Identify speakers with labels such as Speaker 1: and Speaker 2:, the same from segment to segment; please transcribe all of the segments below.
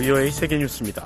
Speaker 1: VOA 세계뉴스입니다.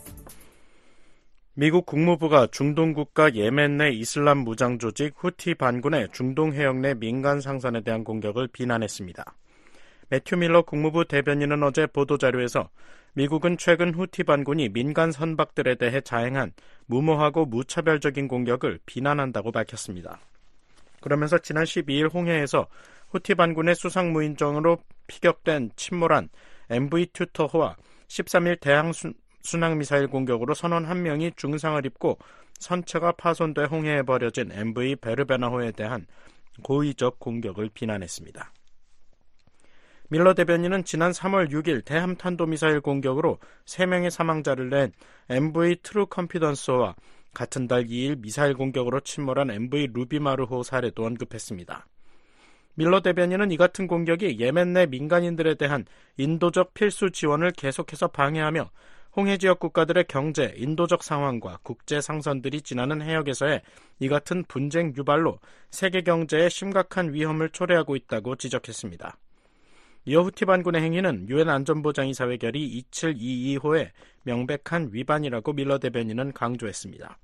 Speaker 1: 미국 국무부가 중동 국가 예멘 내 이슬람 무장 조직 후티 반군의 중동 해역 내 민간 상선에 대한 공격을 비난했습니다. 매튜 밀러 국무부 대변인은 어제 보도자료에서 미국은 최근 후티 반군이 민간 선박들에 대해 자행한 무모하고 무차별적인 공격을 비난한다고 밝혔습니다. 그러면서 지난 12일 홍해에서 후티 반군의 수상 무인정으로 피격된 침몰한 MV 튜터호와 13일 대항 순항미사일 공격으로 선원 1명이 중상을 입고 선체가 파손돼 홍해에 버려진 MV 베르베나호에 대한 고의적 공격을 비난했습니다. 밀러 대변인은 지난 3월 6일 대함탄도미사일 공격으로 3명의 사망자를 낸 MV 트루 컨피던스호와 같은 달 2일 미사일 공격으로 침몰한 MV 루비마르호 사례도 언급했습니다. 밀러 대변인은 이 같은 공격이 예멘 내 민간인들에 대한 인도적 필수 지원을 계속해서 방해하며 홍해 지역 국가들의 경제, 인도적 상황과 국제 상선들이 지나는 해역에서의 이 같은 분쟁 유발로 세계 경제에 심각한 위험을 초래하고 있다고 지적했습니다. 이어 후티 반군의 행위는 유엔 안전보장이사회 결의 2722호의 명백한 위반이라고 밀러 대변인은 강조했습니다.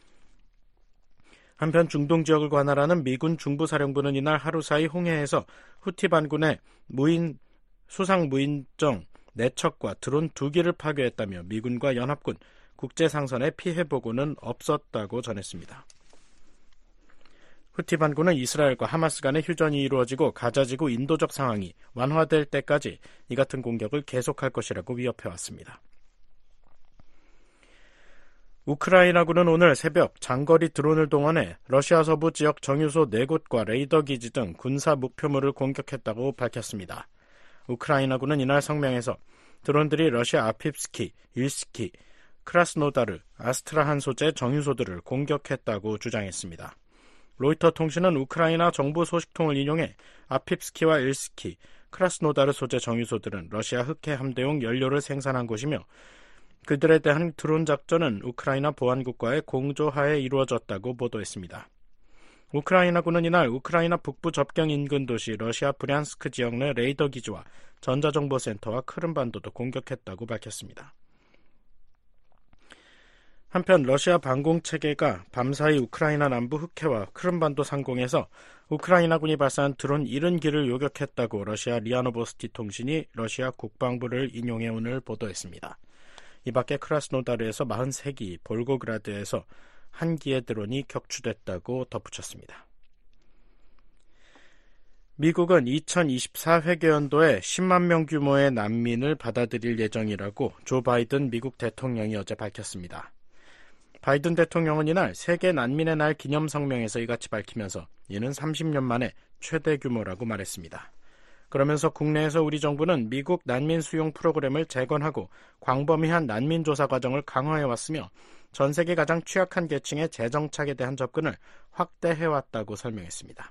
Speaker 1: 한편 중동 지역을 관할하는 미군 중부사령부는 이날 하루 사이 홍해에서 후티 반군의 수상 무인정 4척과 드론 2기를 파괴했다며 미군과 연합군, 국제상선의 피해 보고는 없었다고 전했습니다. 후티 반군은 이스라엘과 하마스 간의 휴전이 이루어지고 가자지구 인도적 상황이 완화될 때까지 이 같은 공격을 계속할 것이라고 위협해왔습니다. 우크라이나군은 오늘 새벽 장거리 드론을 동원해 러시아 서부 지역 정유소 4곳과 레이더 기지 등 군사 목표물을 공격했다고 밝혔습니다. 우크라이나군은 이날 성명에서 드론들이 러시아 아핍스키, 일스키, 크라스노다르, 아스트라한 소재 정유소들을 공격했다고 주장했습니다. 로이터 통신은 우크라이나 정부 소식통을 인용해 아핍스키와 일스키, 크라스노다르 소재 정유소들은 러시아 흑해 함대용 연료를 생산한 곳이며 그들에 대한 드론 작전은 우크라이나 보안국과의 공조하에 이루어졌다고 보도했습니다. 우크라이나군은 이날 우크라이나 북부 접경 인근 도시 러시아 브리안스크 지역 내 레이더 기지와 전자정보센터와 크림반도도 공격했다고 밝혔습니다. 한편 러시아 방공체계가 밤사이 우크라이나 남부 흑해와 크림반도 상공에서 우크라이나군이 발사한 드론 70기를 요격했다고 러시아 리아 노보스티 통신이 러시아 국방부를 인용해 오늘 보도했습니다. 이 밖에 크라스노다르에서 43기, 볼고그라드에서 1기의 드론이 격추됐다고 덧붙였습니다. 미국은 2024 회계연도에 10만 명 규모의 난민을 받아들일 예정이라고 조 바이든 미국 대통령이 어제 밝혔습니다. 바이든 대통령은 이날 세계 난민의 날 기념 성명에서 이같이 밝히면서 이는 30년 만에 최대 규모라고 말했습니다. 그러면서 국내에서 우리 정부는 미국 난민 수용 프로그램을 재건하고 광범위한 난민 조사 과정을 강화해왔으며 전 세계 가장 취약한 계층의 재정착에 대한 접근을 확대해왔다고 설명했습니다.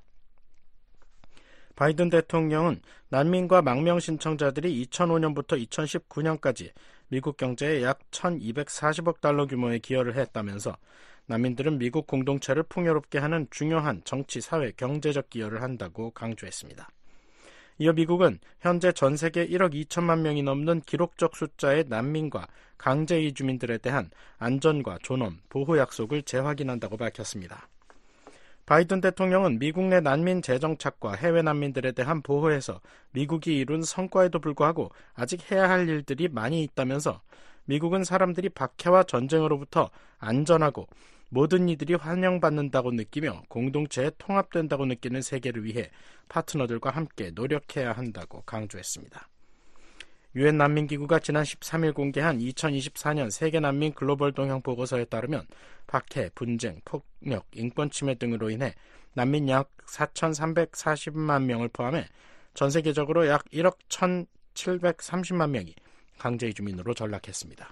Speaker 1: 바이든 대통령은 난민과 망명 신청자들이 2005년부터 2019년까지 미국 경제에 약 1,240억 달러 규모의 기여를 했다면서 난민들은 미국 공동체를 풍요롭게 하는 중요한 정치, 사회, 경제적 기여를 한다고 강조했습니다. 이어 미국은 현재 전 세계 1억 2천만 명이 넘는 기록적 숫자의 난민과 강제 이주민들에 대한 안전과 존엄, 보호 약속을 재확인한다고 밝혔습니다. 바이든 대통령은 미국 내 난민 재정착과 해외 난민들에 대한 보호에서 미국이 이룬 성과에도 불구하고 아직 해야 할 일들이 많이 있다면서 미국은 사람들이 박해와 전쟁으로부터 안전하고 모든 이들이 환영받는다고 느끼며 공동체에 통합된다고 느끼는 세계를 위해 파트너들과 함께 노력해야 한다고 강조했습니다. 유엔 난민기구가 지난 13일 공개한 2024년 세계 난민 글로벌 동향 보고서에 따르면 박해, 분쟁, 폭력, 인권 침해 등으로 인해 난민 약 4,340만 명을 포함해 전 세계적으로 약 1억 1,730만 명이 강제 이주민으로 전락했습니다.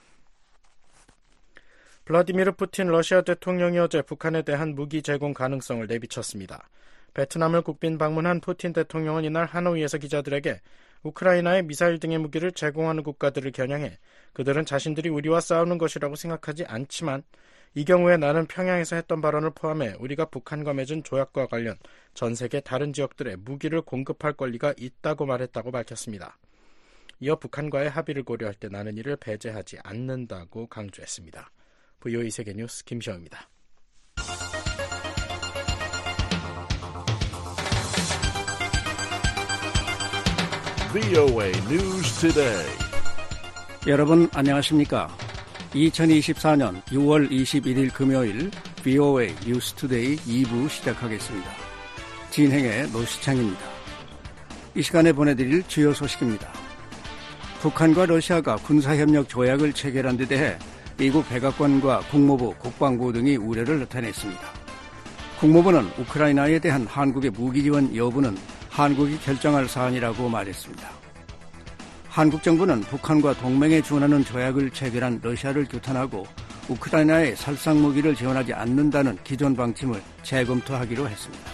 Speaker 1: 블라디미르 푸틴 러시아 대통령이 어제 북한에 대한 무기 제공 가능성을 내비쳤습니다. 베트남을 국빈 방문한 푸틴 대통령은 이날 하노이에서 기자들에게 우크라이나에 미사일 등의 무기를 제공하는 국가들을 겨냥해 그들은 자신들이 우리와 싸우는 것이라고 생각하지 않지만 이 경우에 나는 평양에서 했던 발언을 포함해 우리가 북한과 맺은 조약과 관련 전 세계 다른 지역들에 무기를 공급할 권리가 있다고 말했다고 밝혔습니다. 이어 북한과의 합의를 고려할 때 나는 이를 배제하지 않는다고 강조했습니다. VOA 세계뉴스 김시영입니다.
Speaker 2: VOA News Today.
Speaker 3: 여러분 안녕하십니까? 2024년 6월 21일 금요일 VOA News Today 2부 시작하겠습니다. 진행의 노시창입니다. 이 시간에 보내드릴 주요 소식입니다. 북한과 러시아가 군사협력 조약을 체결한 데 대해 미국 백악관과 국무부, 국방부 등이 우려를 나타냈습니다. 국무부는 우크라이나에 대한 한국의 무기 지원 여부는 한국이 결정할 사안이라고 말했습니다. 한국 정부는 북한과 동맹에 준하는 조약을 체결한 러시아를 규탄하고 우크라이나에 살상 무기를 지원하지 않는다는 기존 방침을 재검토하기로 했습니다.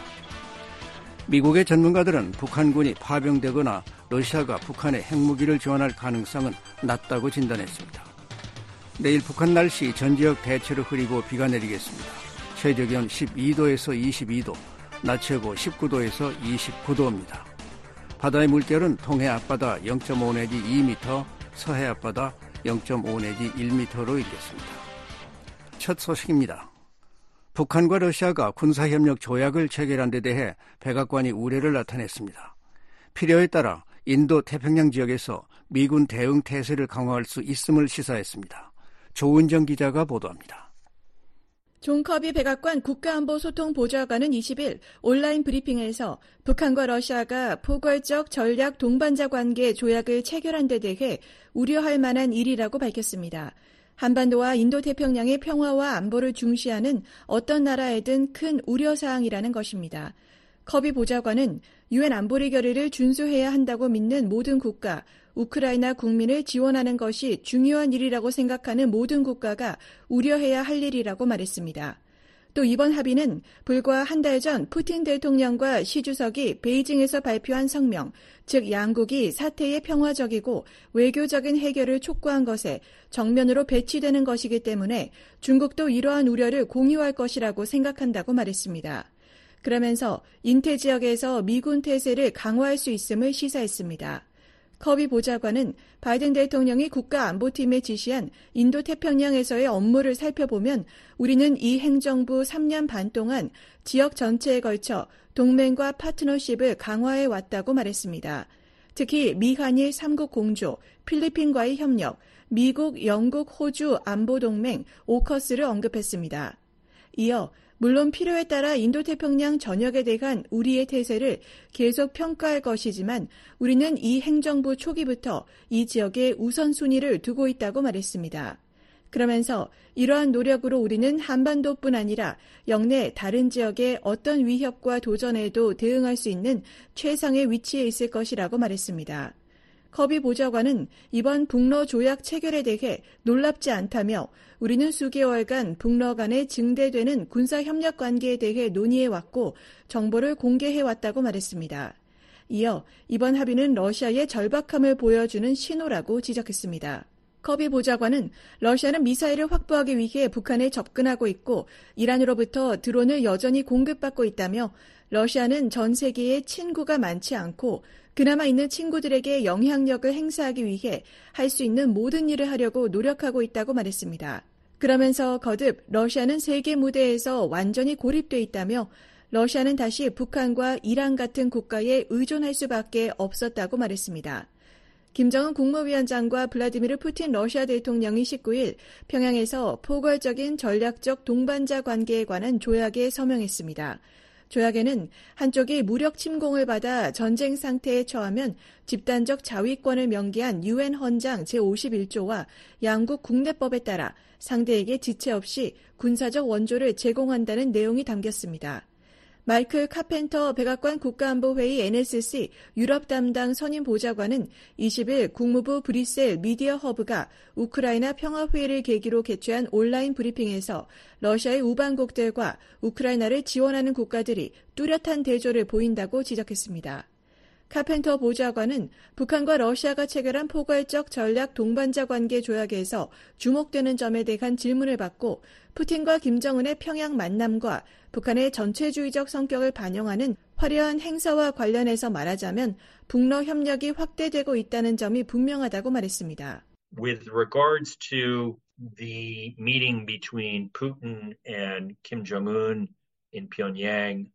Speaker 3: 미국의 전문가들은 북한군이 파병되거나 러시아가 북한에 핵무기를 지원할 가능성은 낮다고 진단했습니다. 내일 북한 날씨 전 지역 대체로 흐리고 비가 내리겠습니다. 최저기온 12도에서 22도, 낮 최고 19도에서 29도입니다. 바다의 물결은 동해 앞바다 0.5 내지 2m, 서해 앞바다 0.5 내지 1m로 일겠습니다. 첫 소식입니다. 북한과 러시아가 군사협력 조약을 체결한 데 대해 백악관이 우려를 나타냈습니다. 필요에 따라 인도 태평양 지역에서 미군 대응 태세를 강화할 수 있음을 시사했습니다. 조은정 기자가 보도합니다.
Speaker 4: 존 커비 백악관 국가안보소통보좌관은 20일 온라인 브리핑에서 북한과 러시아가 포괄적 전략 동반자 관계 조약을 체결한 데 대해 우려할 만한 일이라고 밝혔습니다. 한반도와 인도태평양의 평화와 안보를 중시하는 어떤 나라에든 큰 우려사항이라는 것입니다. 커비 보좌관은 유엔 안보리 결의를 준수해야 한다고 믿는 모든 국가, 우크라이나 국민을 지원하는 것이 중요한 일이라고 생각하는 모든 국가가 우려해야 할 일이라고 말했습니다. 또 이번 합의는 불과 한 달 전 푸틴 대통령과 시 주석이 베이징에서 발표한 성명, 즉 양국이 사태의 평화적이고 외교적인 해결을 촉구한 것에 정면으로 배치되는 것이기 때문에 중국도 이러한 우려를 공유할 것이라고 생각한다고 말했습니다. 그러면서 인태 지역에서 미군 태세를 강화할 수 있음을 시사했습니다. 커비 보좌관은 바이든 대통령이 국가안보팀에 지시한 인도태평양에서의 업무를 살펴보면 우리는 이 행정부 3년 반 동안 지역 전체에 걸쳐 동맹과 파트너십을 강화해 왔다고 말했습니다. 특히 미한일 3국 공조, 필리핀과의 협력, 미국, 영국, 호주 안보동맹 오커스를 언급했습니다. 이어 물론 필요에 따라 인도태평양 전역에 대한 우리의 태세를 계속 평가할 것이지만 우리는 이 행정부 초기부터 이 지역에 우선순위를 두고 있다고 말했습니다. 그러면서 이러한 노력으로 우리는 한반도뿐 아니라 영내 다른 지역의 어떤 위협과 도전에도 대응할 수 있는 최상의 위치에 있을 것이라고 말했습니다. 커비 보좌관은 이번 북러 조약 체결에 대해 놀랍지 않다며 우리는 수개월간 북러 간에 증대되는 군사협력 관계에 대해 논의해왔고 정보를 공개해왔다고 말했습니다. 이어 이번 합의는 러시아의 절박함을 보여주는 신호라고 지적했습니다. 커비 보좌관은 러시아는 미사일을 확보하기 위해 북한에 접근하고 있고 이란으로부터 드론을 여전히 공급받고 있다며 러시아는 전 세계에 친구가 많지 않고 그나마 있는 친구들에게 영향력을 행사하기 위해 할 수 있는 모든 일을 하려고 노력하고 있다고 말했습니다. 그러면서 거듭 러시아는 세계 무대에서 완전히 고립돼 있다며 러시아는 다시 북한과 이란 같은 국가에 의존할 수밖에 없었다고 말했습니다. 김정은 국무위원장과 블라디미르 푸틴 러시아 대통령이 19일 평양에서 포괄적인 전략적 동반자 관계에 관한 조약에 서명했습니다. 조약에는 한쪽이 무력 침공을 받아 전쟁 상태에 처하면 집단적 자위권을 명기한 유엔 헌장 제51조와 양국 국내법에 따라 상대에게 지체 없이 군사적 원조를 제공한다는 내용이 담겼습니다. 마이클 카펜터 백악관 국가안보회의 NSC 유럽 담당 선임 보좌관은 20일 국무부 브뤼셀 미디어 허브가 우크라이나 평화회의를 계기로 개최한 온라인 브리핑에서 러시아의 우방국들과 우크라이나를 지원하는 국가들이 뚜렷한 대조를 보인다고 지적했습니다. 카펜터 보좌관은 북한과 러시아가 체결한 포괄적 전략 동반자 관계 조약에서 주목되는 점에 대한 질문을 받고 푸틴과 김정은의 평양 만남과 북한의 전체주의적 성격을 반영하는 화려한 행사와 관련해서 말하자면 북러 협력이 확대되고 있다는 점이 분명하다고 말했습니다.
Speaker 2: With regards to the meeting between Putin and Kim Jong-un in Pyongyang,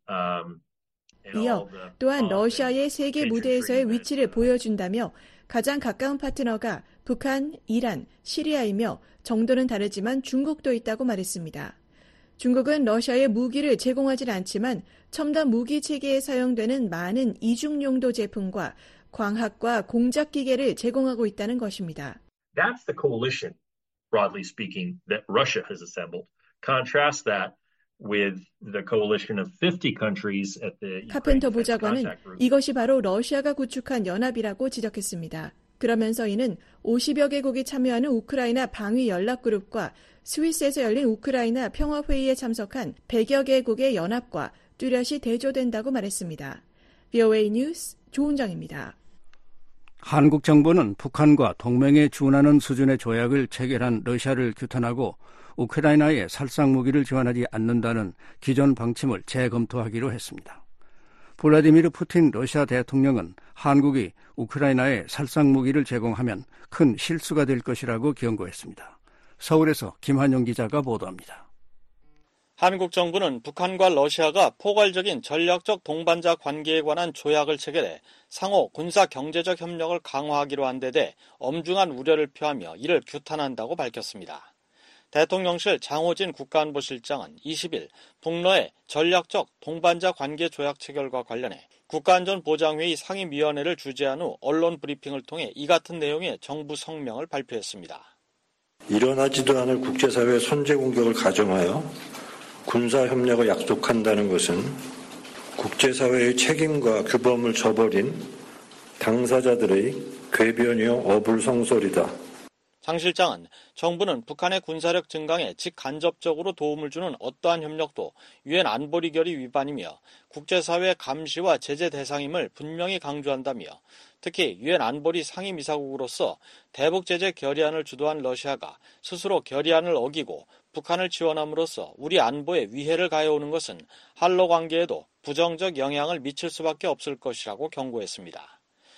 Speaker 4: 이어 또한 러시아의 세계 무대에서의 위치를 보여준다며 가장 가까운 파트너가 북한, 이란, 시리아이며 정도는 다르지만 중국도 있다고 말했습니다. 중국은 러시아에 무기를 제공하진 않지만 첨단 무기 체계에 사용되는 많은 이중용도 제품과 광학과 공작 기계를 제공하고 있다는 것입니다.
Speaker 2: That's the coalition, broadly speaking, that Russia has assembled. Contrast that with the coalition of 50 countries at the
Speaker 4: 카펜터 보좌관은 이것이 바로 러시아가 구축한 연합이라고 지적했습니다. 그러면서 이는 50여 개국이 참여하는 우크라이나 방위 연락그룹과 스위스에서 열린 우크라이나 평화회의에 참석한 100여 개국의 연합과 뚜렷이 대조된다고 말했습니다. VOA 뉴스 조은정입니다.
Speaker 3: 한국 정부는 북한과 동맹에 준하는 수준의 조약을 체결한 러시아를 규탄하고 우크라이나에 살상무기를 지원하지 않는다는 기존 방침을 재검토하기로 했습니다. 블라디미르 푸틴 러시아 대통령은 한국이 우크라이나에 살상무기를 제공하면 큰 실수가 될 것이라고 경고했습니다. 서울에서 김한용 기자가 보도합니다.
Speaker 5: 한국 정부는 북한과 러시아가 포괄적인 전략적 동반자 관계에 관한 조약을 체결해 상호 군사 경제적 협력을 강화하기로 한 데 대해 엄중한 우려를 표하며 이를 규탄한다고 밝혔습니다. 대통령실 장호진 국가안보실장은 20일 북러의 전략적 동반자 관계 조약 체결과 관련해 국가안전보장회의 상임위원회를 주재한 후 언론 브리핑을 통해 이 같은 내용의 정부 성명을 발표했습니다.
Speaker 6: 일어나지도 않을 국제사회의 선제 공격을 가정하여 군사협력을 약속한다는 것은 국제사회의 책임과 규범을 저버린 당사자들의 궤변이요 어불성설이다.
Speaker 5: 장 실장은 정부는 북한의 군사력 증강에 직간접적으로 도움을 주는 어떠한 협력도 유엔 안보리 결의 위반이며 국제사회 감시와 제재 대상임을 분명히 강조한다며 특히 유엔 안보리 상임이사국으로서 대북 제재 결의안을 주도한 러시아가 스스로 결의안을 어기고 북한을 지원함으로써 우리 안보에 위해를 가해오는 것은 한러 관계에도 부정적 영향을 미칠 수밖에 없을 것이라고 경고했습니다.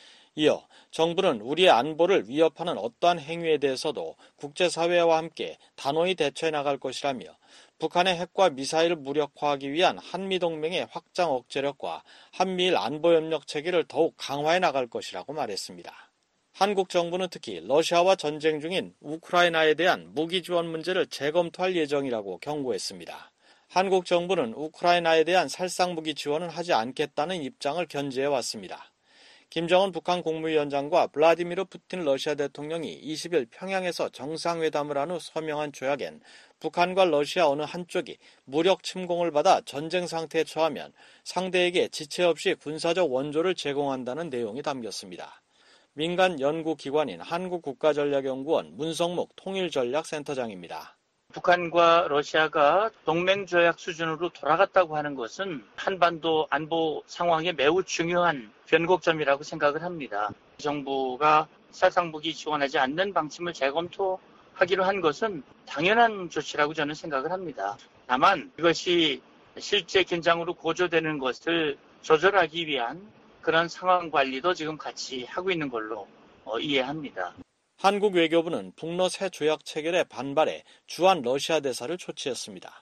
Speaker 5: 이어 정부는 우리의 안보를 위협하는 어떠한 행위에 대해서도 국제사회와 함께 단호히 대처해 나갈 것이라며 북한의 핵과 미사일을 무력화하기 위한 한미동맹의 확장 억제력과 한미일 안보협력 체계를 더욱 강화해 나갈 것이라고 말했습니다. 한국 정부는 특히 러시아와 전쟁 중인 우크라이나에 대한 무기 지원 문제를 재검토할 예정이라고 경고했습니다. 한국 정부는 우크라이나에 대한 살상무기 지원은 하지 않겠다는 입장을 견지해 왔습니다. 김정은 북한 국무위원장과 블라디미르 푸틴 러시아 대통령이 20일 평양에서 정상회담을 한 후 서명한 조약엔 북한과 러시아 어느 한쪽이 무력 침공을 받아 전쟁 상태에 처하면 상대에게 지체 없이 군사적 원조를 제공한다는 내용이 담겼습니다. 민간 연구기관인 한국국가전략연구원 문성묵 통일전략센터장입니다.
Speaker 7: 북한과 러시아가 동맹조약 수준으로 돌아갔다고 하는 것은 한반도 안보 상황에 매우 중요한 변곡점이라고 생각을 합니다. 정부가 살상무기 지원하지 않는 방침을 재검토하기로 한 것은 당연한 조치라고 저는 생각을 합니다. 다만 이것이 실제 긴장으로 고조되는 것을 조절하기 위한 그런 상황 관리도 지금 같이 하고 있는 걸로 이해합니다.
Speaker 5: 한국 외교부는 북러 새 조약 체결에 반발해 주한 러시아 대사를 초치했습니다.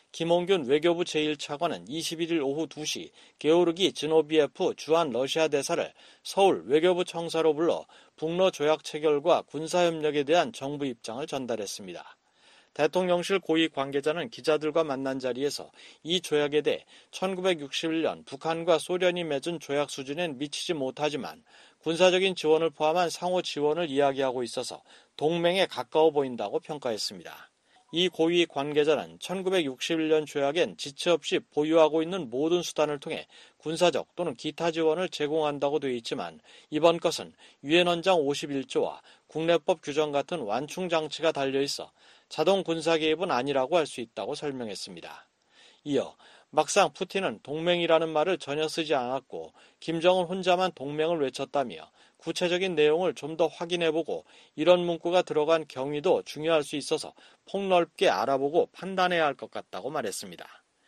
Speaker 5: 김홍균 외교부 제1차관은 21일 오후 2시 게오르기 지노비에프 주한 러시아 대사를 서울 외교부 청사로 불러 북러 조약 체결과 군사협력에 대한 정부 입장을 전달했습니다. 대통령실 고위 관계자는 기자들과 만난 자리에서 이 조약에 대해 1961년 북한과 소련이 맺은 조약 수준엔 미치지 못하지만 군사적인 지원을 포함한 상호 지원을 이야기하고 있어서 동맹에 가까워 보인다고 평가했습니다. 이 고위 관계자는 1961년 조약엔 지체 없이 보유하고 있는 모든 수단을 통해 군사적 또는 기타 지원을 제공한다고 되어 있지만 이번 것은 유엔 헌장 51조와 국내법 규정 같은 완충 장치가 달려 있어 자동 군사 개입은 아니라고 할 수 있다고 설명했습니다. 이어 막상 푸틴은 동맹이라는 말을 전혀 쓰지 않았고 김정은 혼자만 동맹을 외쳤다며 구체적인 내용을 좀 더 확인해보고 이런 문구가 들어간 경위도 중요할 수 있어서 폭넓게 알아보고 판단해야 할 것 같다고 말했습니다.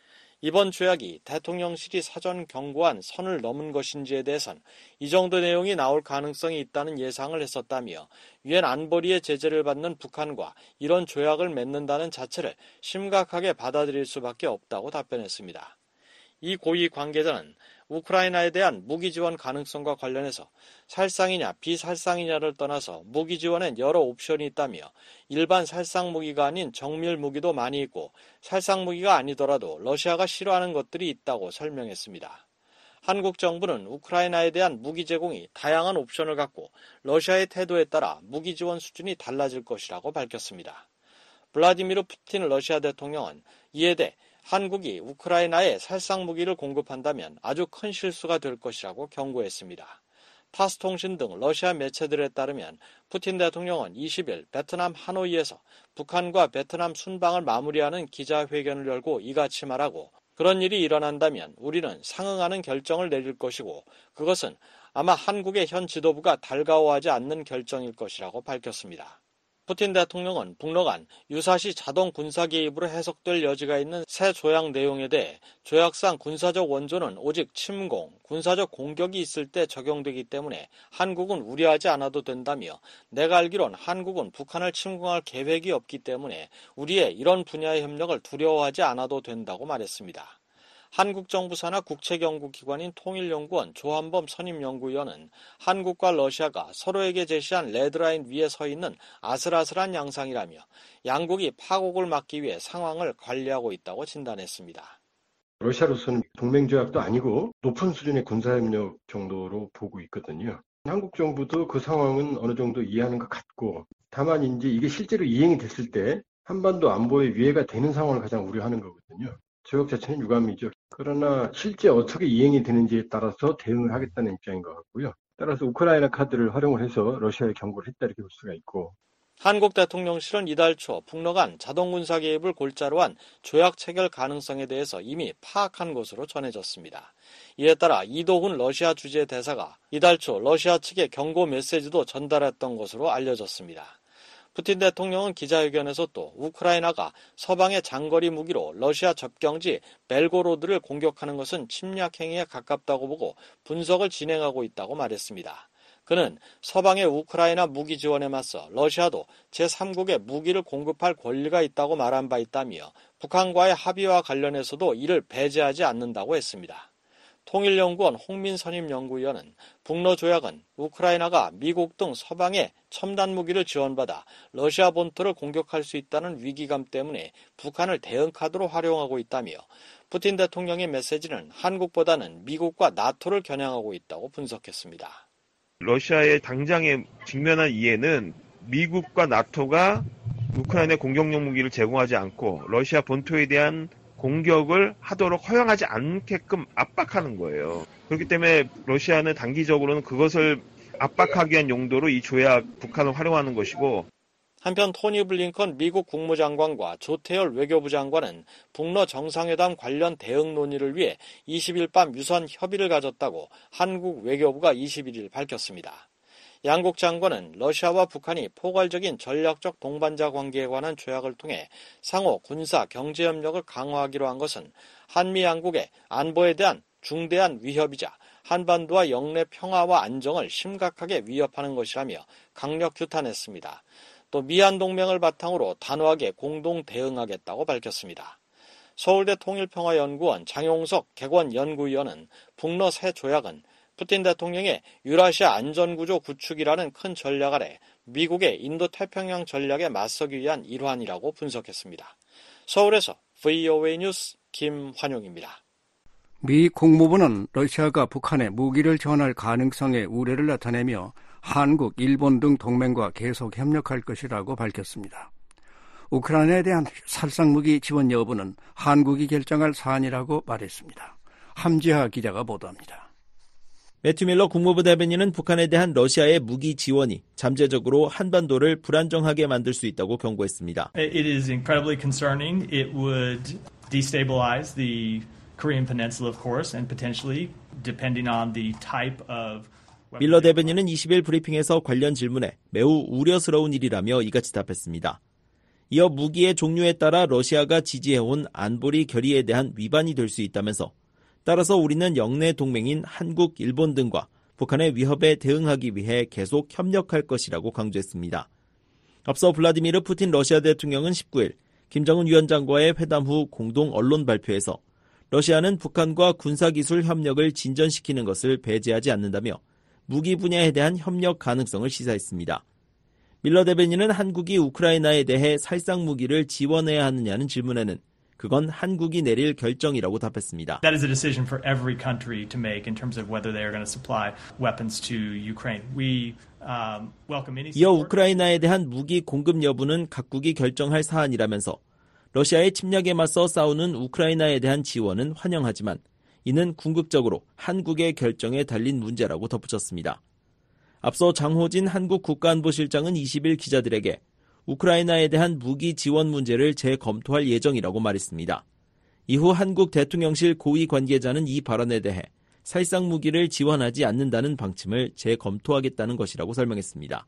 Speaker 5: 이번 조약이 대통령실이 사전 경고한 선을 넘은 것인지에 대해선 이 정도 내용이 나올 가능성이 있다는 예상을 했었다며 유엔 안보리의 제재를 받는 북한과 이런 조약을 맺는다는 자체를 심각하게 받아들일 수밖에 없다고 답변했습니다. 이 고위 관계자는 우크라이나에 대한 무기 지원 가능성과 관련해서 살상이냐 비살상이냐를 떠나서 무기 지원엔 여러 옵션이 있다며 일반 살상 무기가 아닌 정밀 무기도 많이 있고 살상 무기가 아니더라도 러시아가 싫어하는 것들이 있다고 설명했습니다. 한국 정부는 우크라이나에 대한 무기 제공이 다양한 옵션을 갖고 러시아의 태도에 따라 무기 지원 수준이 달라질 것이라고 밝혔습니다. 블라디미르 푸틴 러시아 대통령은 이에 대해 한국이 우크라이나에 살상 무기를 공급한다면 아주 큰 실수가 될 것이라고 경고했습니다. 타스 통신 등 러시아 매체들에 따르면 푸틴 대통령은 20일 베트남 하노이에서 북한과 베트남 순방을 마무리하는 기자회견을 열고 이같이 말하고 그런 일이 일어난다면 우리는 상응하는 결정을 내릴 것이고 그것은 아마 한국의 현 지도부가 달가워하지 않는 결정일 것이라고 밝혔습니다. 푸틴 대통령은 북러 간 유사시 자동 군사 개입으로 해석될 여지가 있는 새 조약 내용에 대해 조약상 군사적 원조는 오직 침공, 군사적 공격이 있을 때 적용되기 때문에 한국은 우려하지 않아도 된다며 내가 알기론 한국은 북한을 침공할 계획이 없기 때문에 우리의 이런 분야의 협력을 두려워하지 않아도 된다고 말했습니다. 한국 정부 산하 국책연구기관인 통일연구원 조한범 선임연구위원은 한국과 러시아가 서로에게 제시한 레드라인 위에 서 있는 아슬아슬한 양상이라며 양국이 파국을 막기 위해 상황을 관리하고 있다고 진단했습니다.
Speaker 8: 러시아로서는 동맹조약도 아니고 높은 수준의 군사협력 정도로 보고 있거든요. 한국 정부도 그 상황은 어느 정도 이해하는 것 같고 다만 이제 이게 실제로 이행이 됐을 때 한반도 안보에 위해가 되는 상황을 가장 우려하는 거거든요. 조약 자체는 유감이죠. 그러나 실제 어떻게 이행이 되는지에 따라서 대응을 하겠다는 입장인 것 같고요. 따라서 우크라이나 카드를 활용을 해서 러시아에 경고를 했다 이렇게 볼 수가 있고.
Speaker 5: 한국 대통령실은 이달 초 북러 간 자동군사 개입을 골자로 한 조약 체결 가능성에 대해서 이미 파악한 것으로 전해졌습니다. 이에 따라 이도훈 러시아 주재 대사가 이달 초 러시아 측에 경고 메시지도 전달했던 것으로 알려졌습니다. 푸틴 대통령은 기자회견에서 또 우크라이나가 서방의 장거리 무기로 러시아 접경지 벨고로드를 공격하는 것은 침략 행위에 가깝다고 보고 분석을 진행하고 있다고 말했습니다. 그는 서방의 우크라이나 무기 지원에 맞서 러시아도 제3국에 무기를 공급할 권리가 있다고 말한 바 있다며 북한과의 합의와 관련해서도 이를 배제하지 않는다고 했습니다. 통일연구원 홍민 선임연구위원은 북러 조약은 우크라이나가 미국 등 서방의 첨단 무기를 지원받아 러시아 본토를 공격할 수 있다는 위기감 때문에 북한을 대응카드로 활용하고 있다며 푸틴 대통령의 메시지는 한국보다는 미국과 나토를 겨냥하고 있다고 분석했습니다.
Speaker 9: 러시아의 당장의 직면한 이해는 미국과 나토가 우크라이나에 공격용 무기를 제공하지 않고 러시아 본토에 대한 공격을 하도록 허용하지 않게끔 압박하는 거예요. 그렇기 때문에 러시아는 단기적으로는 그것을 압박하기 위한 용도로 이 조약 북한을 활용하는 것이고
Speaker 5: 한편 토니 블링컨 미국 국무장관과 조태열 외교부 장관은 북러 정상회담 관련 대응 논의를 위해 20일 밤 유선 협의를 가졌다고 한국 외교부가 21일 밝혔습니다. 양국 장관은 러시아와 북한이 포괄적인 전략적 동반자 관계에 관한 조약을 통해 상호 군사 경제 협력을 강화하기로 한 것은 한미 양국의 안보에 대한 중대한 위협이자 한반도와 영내 평화와 안정을 심각하게 위협하는 것이라며 강력 규탄했습니다. 또 미한 동맹을 바탕으로 단호하게 공동 대응하겠다고 밝혔습니다. 서울대 통일평화연구원 장용석 객원연구위원은 북러 새 조약은 푸틴 대통령의 유라시아 안전구조 구축이라는 큰 전략 아래 미국의 인도태평양 전략에 맞서기 위한 일환이라고 분석했습니다. 서울에서 VOA 뉴스 김환용입니다.
Speaker 3: 미 국무부는 러시아가 북한에 무기를 지원할 가능성에 우려를 나타내며 한국, 일본 등 동맹과 계속 협력할 것이라고 밝혔습니다. 우크라이나에 대한 살상무기 지원 여부는 한국이 결정할 사안이라고 말했습니다. 함지하 기자가 보도합니다.
Speaker 10: 매튜 밀러 국무부 대변인은 북한에 대한 러시아의 무기 지원이 잠재적으로 한반도를 불안정하게 만들 수 있다고 경고했습니다.
Speaker 11: It is incredibly concerning. It would destabilize the Korean Peninsula, of course, and potentially, depending on the type of
Speaker 10: 밀러 대변인은 20일 브리핑에서 관련 질문에 매우 우려스러운 일이라며 이같이 답했습니다. 이어 무기의 종류에 따라 러시아가 지지해온 안보리 결의에 대한 위반이 될 수 있다면서 따라서 우리는 영내 동맹인 한국, 일본 등과 북한의 위협에 대응하기 위해 계속 협력할 것이라고 강조했습니다. 앞서 블라디미르 푸틴 러시아 대통령은 19일 김정은 위원장과의 회담 후 공동 언론 발표에서 러시아는 북한과 군사기술 협력을 진전시키는 것을 배제하지 않는다며 무기 분야에 대한 협력 가능성을 시사했습니다. 밀러 대변인은 한국이 우크라이나에 대해 살상 무기를 지원해야 하느냐는 질문에는 그건 한국이 내릴 결정이라고 답했습니다.
Speaker 11: That is a decision for every country to make in terms of whether they are going to supply weapons to Ukraine. We welcome any support.
Speaker 10: 이어 우크라이나에 대한 무기 공급 여부는 각국이 결정할 사안이라면서 러시아의 침략에 맞서 싸우는 우크라이나에 대한 지원은 환영하지만 이는 궁극적으로 한국의 결정에 달린 문제라고 덧붙였습니다. 앞서 장호진 한국 국가안보실장은 20일 기자들에게 우크라이나에 대한 무기 지원 문제를 재검토할 예정이라고 말했습니다. 이후 한국 대통령실 고위 관계자는 이 발언에 대해 살상 무기를 지원하지 않는다는 방침을 재검토하겠다는 것이라고 설명했습니다.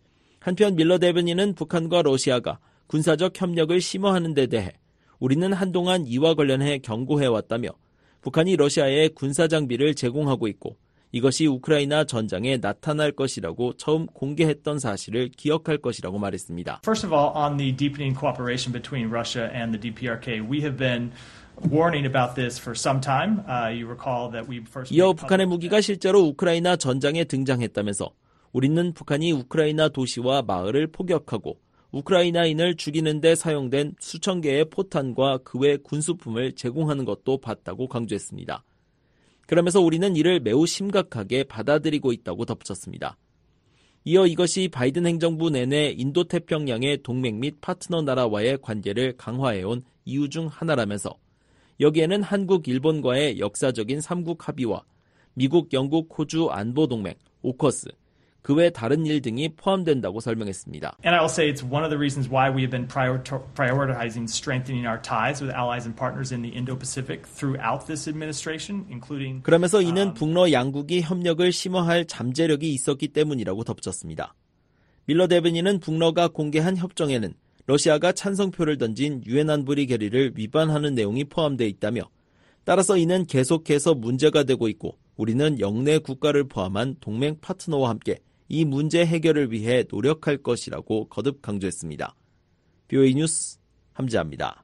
Speaker 10: 한편 밀러 대변인은 북한과 러시아가 군사적 협력을 심화하는 데 대해 우리는 한동안 이와 관련해 경고해왔다며 북한이 러시아에 군사 장비를 제공하고 있고 이것이 우크라이나 전장에 나타날 것이라고 처음 공개했던 사실을 기억할 것이라고 말했습니다.
Speaker 11: First of all, on the deepening cooperation between Russia and the DPRK, we have been warning about this for some time. You recall that we first
Speaker 10: 이어 북한의 무기가 실제로 우크라이나 전장에 등장했다면서 우리는 북한이 우크라이나 도시와 마을을 포격하고 우크라이나인을 죽이는 데 사용된 수천 개의 포탄과 그 외 군수품을 제공하는 것도 봤다고 강조했습니다. 그러면서 우리는 이를 매우 심각하게 받아들이고 있다고 덧붙였습니다. 이어 이것이 바이든 행정부 내내 인도태평양의 동맹 및 파트너 나라와의 관계를 강화해온 이유 중 하나라면서 여기에는 한국, 일본과의 역사적인 3국 합의와 미국, 영국, 호주 안보동맹, 오커스, 그 외 다른 일 등이 포함된다고 설명했습니다.
Speaker 11: And I will say it's one of the reasons why we have been prioritizing strengthening our ties with allies and partners in the Indo-Pacific throughout this administration, including.
Speaker 10: 그러면서 이는 북러 양국이 협력을 심화할 잠재력이 있었기 때문이라고 덧붙였습니다. 밀러 대변인은 북러가 공개한 협정에는 러시아가 찬성표를 던진 유엔 안보리 결의를 위반하는 내용이 포함되어 있다며 따라서 이는 계속해서 문제가 되고 있고 우리는 영내 국가를 포함한 동맹 파트너와 함께 이 문제 해결을 위해 노력할 것이라고 거듭 강조했습니다. BOA 뉴스 함지아입니다.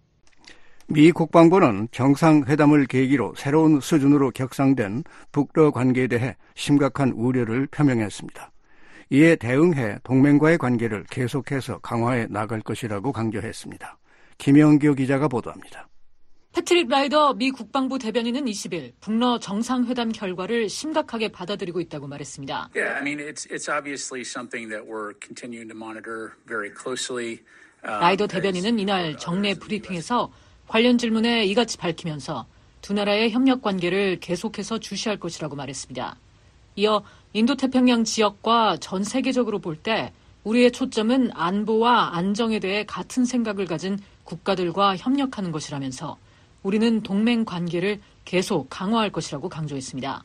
Speaker 3: 미 국방부는 정상회담을 계기로 새로운 수준으로 격상된 북러 관계에 대해 심각한 우려를 표명했습니다. 이에 대응해 동맹과의 관계를 계속해서 강화해 나갈 것이라고 강조했습니다. 김영규 기자가 보도합니다.
Speaker 12: 패트릭 라이더 미 국방부 대변인은 20일 북러 정상회담 결과를 심각하게 받아들이고 있다고 말했습니다.
Speaker 13: Yeah, I mean it's obviously something that we're continuing to monitor very closely.
Speaker 12: 라이더 대변인은 이날 정례 브리핑에서 관련 질문에 이같이 밝히면서 두 나라의 협력 관계를 계속해서 주시할 것이라고 말했습니다. 이어 인도태평양 지역과 전 세계적으로 볼 때 우리의 초점은 안보와 안정에 대해 같은 생각을 가진 국가들과 협력하는 것이라면서 우리는 동맹 관계를 계속 강화할 것이라고 강조했습니다.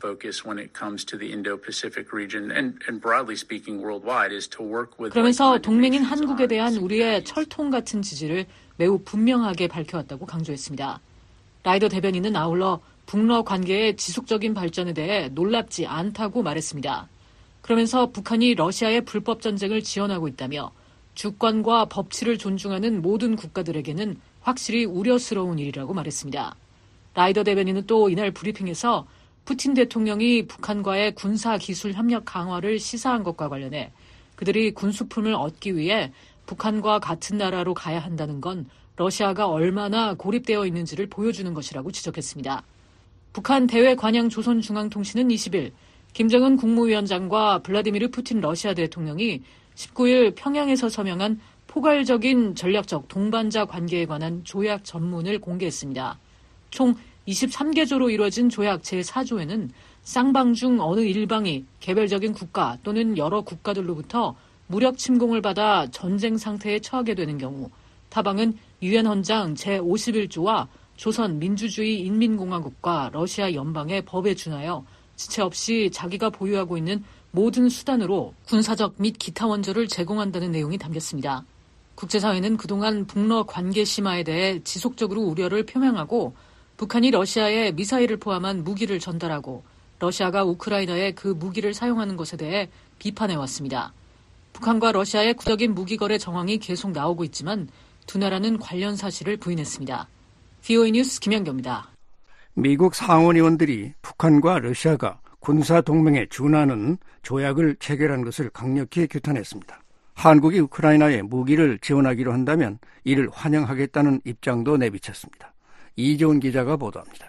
Speaker 12: 그러면서 동맹인 한국에 대한 우리의 철통 같은 지지를 매우 분명하게 밝혀왔다고 강조했습니다. 라이더 대변인은 아울러 북러 관계의 지속적인 발전에 대해 놀랍지 않다고 말했습니다. 그러면서 북한이 러시아의 불법 전쟁을 지원하고 있다며 주권과 법치를 존중하는 모든 국가들에게는 확실히 우려스러운 일이라고 말했습니다. 라이더 대변인은 또 이날 브리핑에서 푸틴 대통령이 북한과의 군사기술 협력 강화를 시사한 것과 관련해 그들이 군수품을 얻기 위해 북한과 같은 나라로 가야 한다는 건 러시아가 얼마나 고립되어 있는지를 보여주는 것이라고 지적했습니다. 북한 대외관양 조선중앙통신은 20일 김정은 국무위원장과 블라디미르 푸틴 러시아 대통령이 19일 평양에서 서명한 포괄적인 전략적 동반자 관계에 관한 조약 전문을 공개했습니다. 총 23개조로 이루어진 조약 제4조에는 쌍방 중 어느 일방이 개별적인 국가 또는 여러 국가들로부터 무력 침공을 받아 전쟁 상태에 처하게 되는 경우 타방은 유엔 헌장 제51조와 조선 민주주의 인민공화국과 러시아 연방의 법에 준하여 지체 없이 자기가 보유하고 있는 모든 수단으로 군사적 및 기타 원조를 제공한다는 내용이 담겼습니다. 국제사회는 그동안 북러 관계 심화에 대해 지속적으로 우려를 표명하고 북한이 러시아에 미사일을 포함한 무기를 전달하고 러시아가 우크라이나에 그 무기를 사용하는 것에 대해 비판해왔습니다. 북한과 러시아의 구적인 무기 거래 정황이 계속 나오고 있지만 두 나라는 관련 사실을 부인했습니다. VOA 뉴스 김현경입니다.
Speaker 3: 미국 상원의원들이 북한과 러시아가 군사동맹에 준하는 조약을 체결한 것을 강력히 규탄했습니다. 한국이 우크라이나에 무기를 지원하기로 한다면 이를 환영하겠다는 입장도 내비쳤습니다. 이재훈 기자가 보도합니다.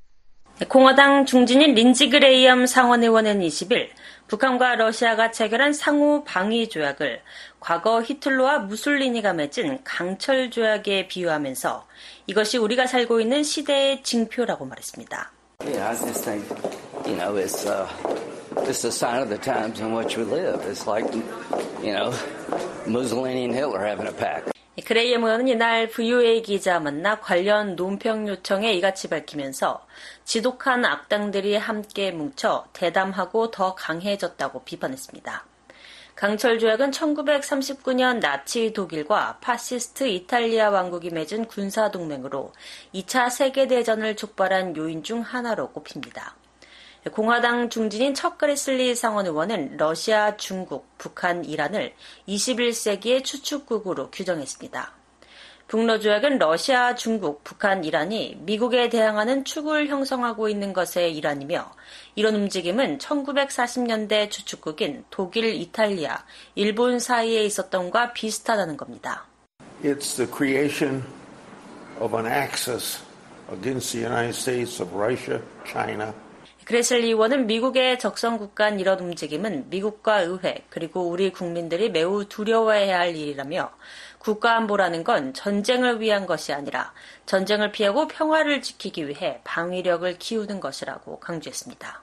Speaker 14: 공화당 중진인 린지 그레이엄 상원의원은 20일 북한과 러시아가 체결한 상호 방위 조약을 과거 히틀러와 무솔리니가 맺은 강철 조약에 비유하면서 이것이 우리가 살고 있는 시대의 징표라고 말했습니다.
Speaker 15: Yeah, I just think, it's a sign of the times in which we live. It's like, Mussolini and Hitler having a pact.
Speaker 14: 그레이엄 의원은 이날 VOA 기자 만나 관련 논평 요청에 이같이 밝히면서 지독한 악당들이 함께 뭉쳐 대담하고 더 강해졌다고 비판했습니다. 강철 조약은 1939년 나치 독일과 파시스트 이탈리아 왕국이 맺은 군사동맹으로 2차 세계대전을 촉발한 요인 중 하나로 꼽힙니다. 공화당 중진인 척 그리슬리 상원의원은 러시아, 중국, 북한, 이란을 21세기의 추축국으로 규정했습니다. 북러 조약은 러시아, 중국, 북한, 이란이 미국에 대항하는 축을 형성하고 있는 것의 일환이며 이런 움직임은 1940년대 추축국인 독일, 이탈리아, 일본 사이에 있었던 것과 비슷하다는 겁니다.
Speaker 16: It's the creation of an axis against the United States of Russia, China.
Speaker 14: 그레슬리 의원은 미국의 적성국간 이런 움직임은 미국과 의회 그리고 우리 국민들이 매우 두려워해야 할 일이라며 국가안보라는 건 전쟁을 위한 것이 아니라 전쟁을 피하고 평화를 지키기 위해 방위력을 키우는 것이라고 강조했습니다.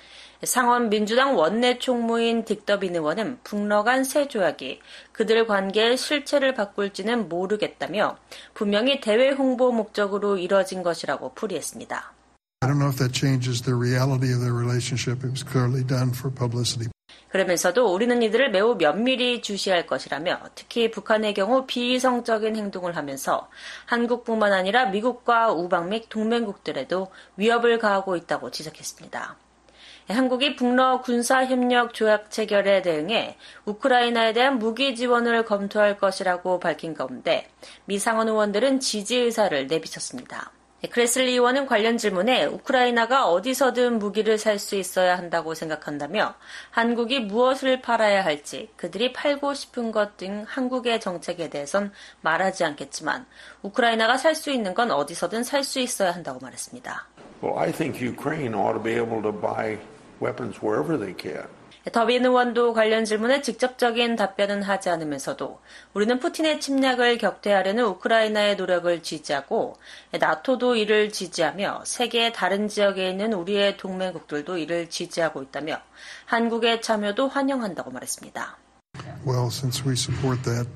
Speaker 14: 상원 민주당 원내 총무인 딕더빈 의원은 북러 간 새 조약이 그들 관계의 실체를 바꿀지는 모르겠다며 분명히 대외 홍보 목적으로 이뤄진 것이라고 풀이했습니다.
Speaker 17: I don't know if that changes the reality of their relationship. It was clearly done for publicity.
Speaker 14: 그러면서도 우리는 이들을 매우 면밀히 주시할 것이라며 특히 북한의 경우 비이성적인 행동을 하면서 한국뿐만 아니라 미국과 우방 및 동맹국들에도 위협을 가하고 있다고 지적했습니다. 한국이 북러 군사협력 조약 체결에 대응해 우크라이나에 대한 무기 지원을 검토할 것이라고 밝힌 가운데 미 상원 의원들은 지지 의사를 내비쳤습니다. 그레슬리 의원은 관련 질문에 우크라이나가 어디서든 무기를 살 수 있어야 한다고 생각한다며 한국이 무엇을 팔아야 할지 그들이 팔고 싶은 것 등 한국의 정책에 대해선 말하지 않겠지만 우크라이나가 살 수 있는 건 어디서든 살 수 있어야 한다고 말했습니다.
Speaker 16: Well, I think Ukraine ought to be able to buy weapons wherever they can.
Speaker 14: 더빈 의원도 관련 질문에 직접적인 답변은 하지 않으면서도 우리는 푸틴의 침략을 격퇴하려는 우크라이나의 노력을 지지하고 나토도 이를 지지하며 세계의 다른 지역에 있는 우리의 동맹국들도 이를 지지하고 있다며 한국의 참여도 환영한다고 말했습니다.
Speaker 17: Well, since we support that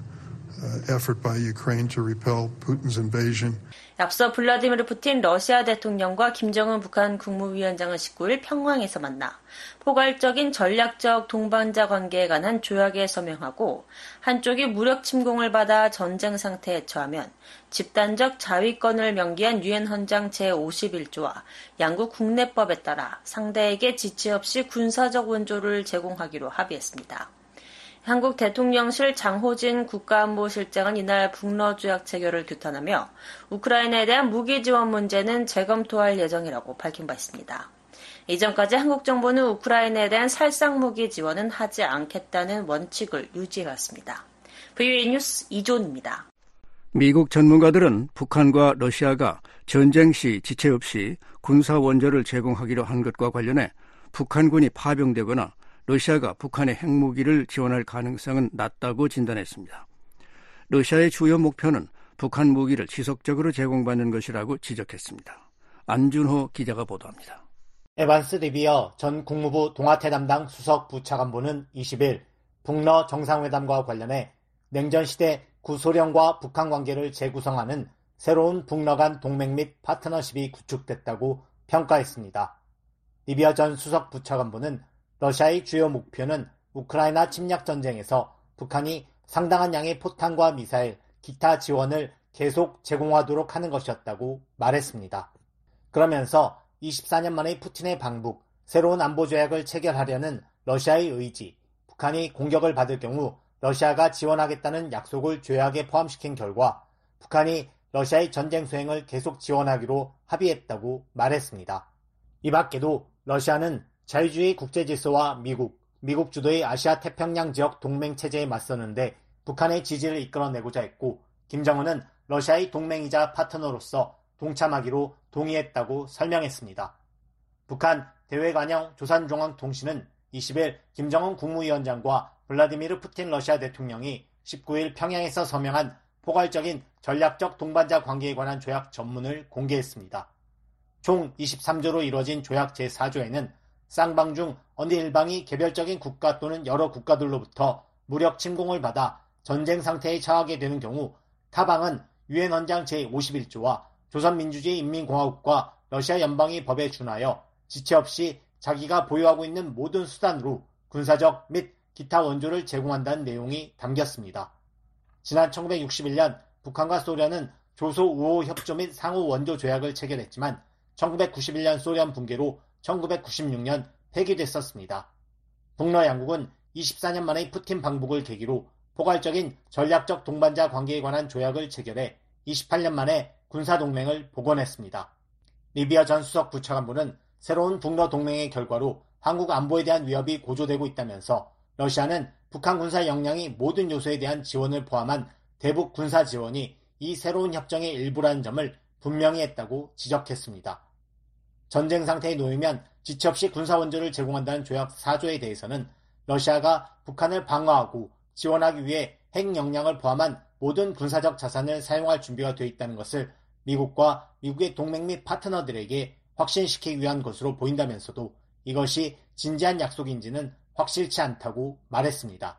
Speaker 17: effort by Ukraine to repel Putin's invasion.
Speaker 14: 앞서 블라디미르 푸틴 러시아 대통령과 김정은 북한 국무위원장은 19일 평양에서 만나 포괄적인 전략적 동반자 관계에 관한 조약에 서명하고 한쪽이 무력 침공을 받아 전쟁 상태에 처하면 집단적 자위권을 명기한 유엔 헌장 제51조와 양국 국내법에 따라 상대에게 지체 없이 군사적 원조를 제공하기로 합의했습니다. 한국 대통령실 장호진 국가안보실장은 이날 북러 조약 체결을 규탄하며 우크라이나에 대한 무기 지원 문제는 재검토할 예정이라고 밝힌 바 있습니다. 이전까지 한국 정부는 우크라이나에 대한 살상 무기 지원은 하지 않겠다는 원칙을 유지해왔습니다. VOA 뉴스 이존입니다.
Speaker 3: 미국 전문가들은 북한과 러시아가 전쟁 시 지체 없이 군사 원조를 제공하기로 한 것과 관련해 북한군이 파병되거나 러시아가 북한의 핵무기를 지원할 가능성은 낮다고 진단했습니다. 러시아의 주요 목표는 북한 무기를 지속적으로 제공받는 것이라고 지적했습니다. 안준호 기자가 보도합니다.
Speaker 18: 에반스 리비어 전 국무부 동아태 담당 수석 부차관보는 20일 북러 정상회담과 관련해 냉전시대 구소련과 북한 관계를 재구성하는 새로운 북러 간 동맹 및 파트너십이 구축됐다고 평가했습니다. 리비아 전 수석 부차관보는 러시아의 주요 목표는 우크라이나 침략 전쟁에서 북한이 상당한 양의 포탄과 미사일, 기타 지원을 계속 제공하도록 하는 것이었다고 말했습니다. 그러면서 24년 만의 푸틴의 방북, 새로운 안보 조약을 체결하려는 러시아의 의지, 북한이 공격을 받을 경우 러시아가 지원하겠다는 약속을 조약에 포함시킨 결과 북한이 러시아의 전쟁 수행을 계속 지원하기로 합의했다고 말했습니다. 이 밖에도 러시아는 자유주의 국제질서와 미국 주도의 아시아 태평양 지역 동맹 체제에 맞서는데 북한의 지지를 이끌어내고자 했고 김정은은 러시아의 동맹이자 파트너로서 동참하기로 동의했다고 설명했습니다. 북한 대외관영 조선중앙통신은 20일 김정은 국무위원장과 블라디미르 푸틴 러시아 대통령이 19일 평양에서 서명한 포괄적인 전략적 동반자 관계에 관한 조약 전문을 공개했습니다. 총 23조로 이루어진 조약 제4조에는 쌍방 중 어느 일방이 개별적인 국가 또는 여러 국가들로부터 무력 침공을 받아 전쟁 상태에 처하게 되는 경우 타방은 유엔 헌장 제51조와 조선민주주의 인민공화국과 러시아 연방의 법에 준하여 지체 없이 자기가 보유하고 있는 모든 수단으로 군사적 및 기타 원조를 제공한다는 내용이 담겼습니다. 지난 1961년 북한과 소련은 조소 우호 협조 및 상호 원조 조약을 체결했지만 1991년 소련 붕괴로 1996년 폐기됐었습니다. 북러 양국은 24년 만의 푸틴 방북을 계기로 포괄적인 전략적 동반자 관계에 관한 조약을 체결해 28년 만에 군사동맹을 복원했습니다. 리비아 전 수석 부차관보는 새로운 북러 동맹의 결과로 한국 안보에 대한 위협이 고조되고 있다면서 러시아는 북한 군사 역량이 모든 요소에 대한 지원을 포함한 대북 군사 지원이 이 새로운 협정의 일부라는 점을 분명히 했다고 지적했습니다. 전쟁 상태에 놓이면 지체 없이 군사 원조를 제공한다는 조약 4조에 대해서는 러시아가 북한을 방어하고 지원하기 위해 핵 역량을 포함한 모든 군사적 자산을 사용할 준비가 되어 있다는 것을 미국과 미국의 동맹 및 파트너들에게 확신시키기 위한 것으로 보인다면서도 이것이 진지한 약속인지는 확실치 않다고 말했습니다.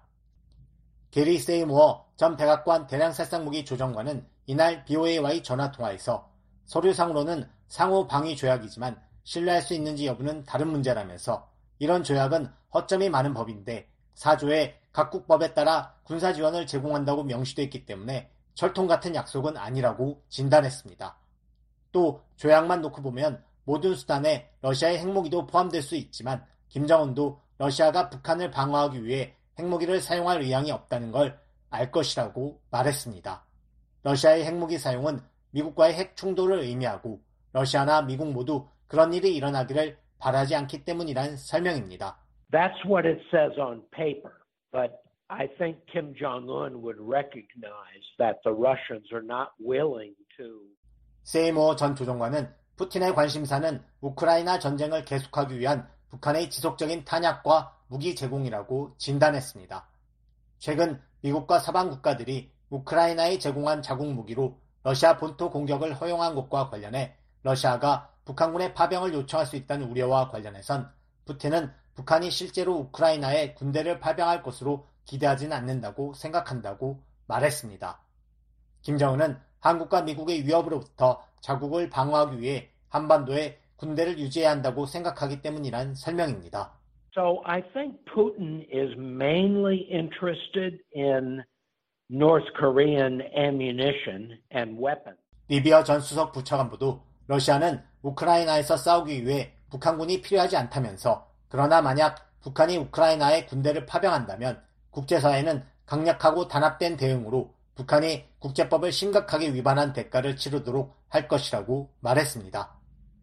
Speaker 18: 게리 세이모어 전 백악관 대량살상무기 조정관은 이날 BOA와의 전화통화에서 서류상으로는 상호 방위 조약이지만 신뢰할 수 있는지 여부는 다른 문제라면서 이런 조약은 허점이 많은 법인데 4조의 각국 법에 따라 군사 지원을 제공한다고 명시되어 있기 때문에 철통 같은 약속은 아니라고 진단했습니다. 또 조약만 놓고 보면 모든 수단에 러시아의 핵무기도 포함될 수 있지만 김정은도 러시아가 북한을 방어하기 위해 핵무기를 사용할 의향이 없다는 걸 알 것이라고 말했습니다. 러시아의 핵무기 사용은 미국과의 핵 충돌을 의미하고 러시아나 미국 모두 그런 일이 일어나기를 바라지 않기 때문이란 설명입니다.
Speaker 19: That's what it says on paper, but I think Kim Jong-un would recognize that the Russians are not willing to.
Speaker 18: 세이모어 전 조정관은 푸틴의 관심사는 우크라이나 전쟁을 계속하기 위한 북한의 지속적인 탄약과 무기 제공이라고 진단했습니다. 최근 미국과 서방 국가들이 우크라이나에 제공한 자국 무기로 러시아 본토 공격을 허용한 것과 관련해 러시아가 북한군의 파병을 요청할 수 있다는 우려와 관련해선 푸틴은 북한이 실제로 우크라이나에 군대를 파병할 것으로 기대하지는 않는다고 생각한다고 말했습니다. 김정은은 한국과 미국의 위협으로부터 자국을 방어하기 위해 한반도에 군대를 유지해야 한다고 생각하기 때문이란 설명입니다.
Speaker 19: So I think Putin is mainly interested in North Korean ammunition and weapons.
Speaker 18: 리비아 전 수석 부차관보도 러시아는 우크라이나에서 싸우기 위해 북한군이 필요하지 않다면서 그러나 만약 북한이 우크라이나에 군대를 파병한다면 국제사회는 강력하고 단합된 대응으로 북한이 국제법을 심각하게 위반한 대가를 치르도록 할 것이라고 말했습니다.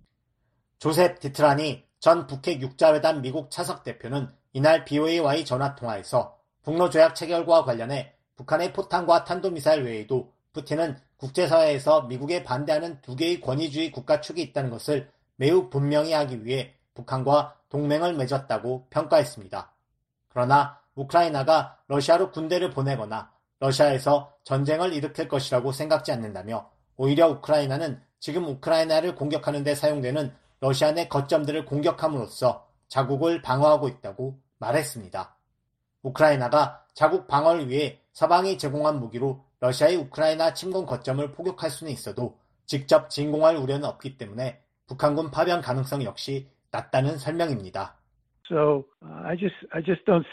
Speaker 18: 조셉 디트라니 전 북핵 육자회담 미국 차석 대표는 이날 BOA와의 전화통화에서 북러 조약 체결과 관련해 북한의 포탄과 탄도미사일 외에도 푸틴은 국제사회에서 미국에 반대하는 두 개의 권위주의 국가 축이 있다는 것을 매우 분명히 하기 위해 북한과 동맹을 맺었다고 평가했습니다. 그러나 우크라이나가 러시아로 군대를 보내거나 러시아에서 전쟁을 일으킬 것이라고 생각지 않는다며 오히려 우크라이나는 지금 우크라이나를 공격하는 데 사용되는 러시아 내 거점들을 공격함으로써 자국을 방어하고 있다고 말했습니다. 우크라이나가 자국 방어를 위해 서방이 제공한 무기로 러시아의 우크라이나 침공 거점을 포격할 수는 있어도 직접 진공할 우려는 없기 때문에 북한군 파병 가능성 역시 낮다는 설명입니다.
Speaker 20: So I just don't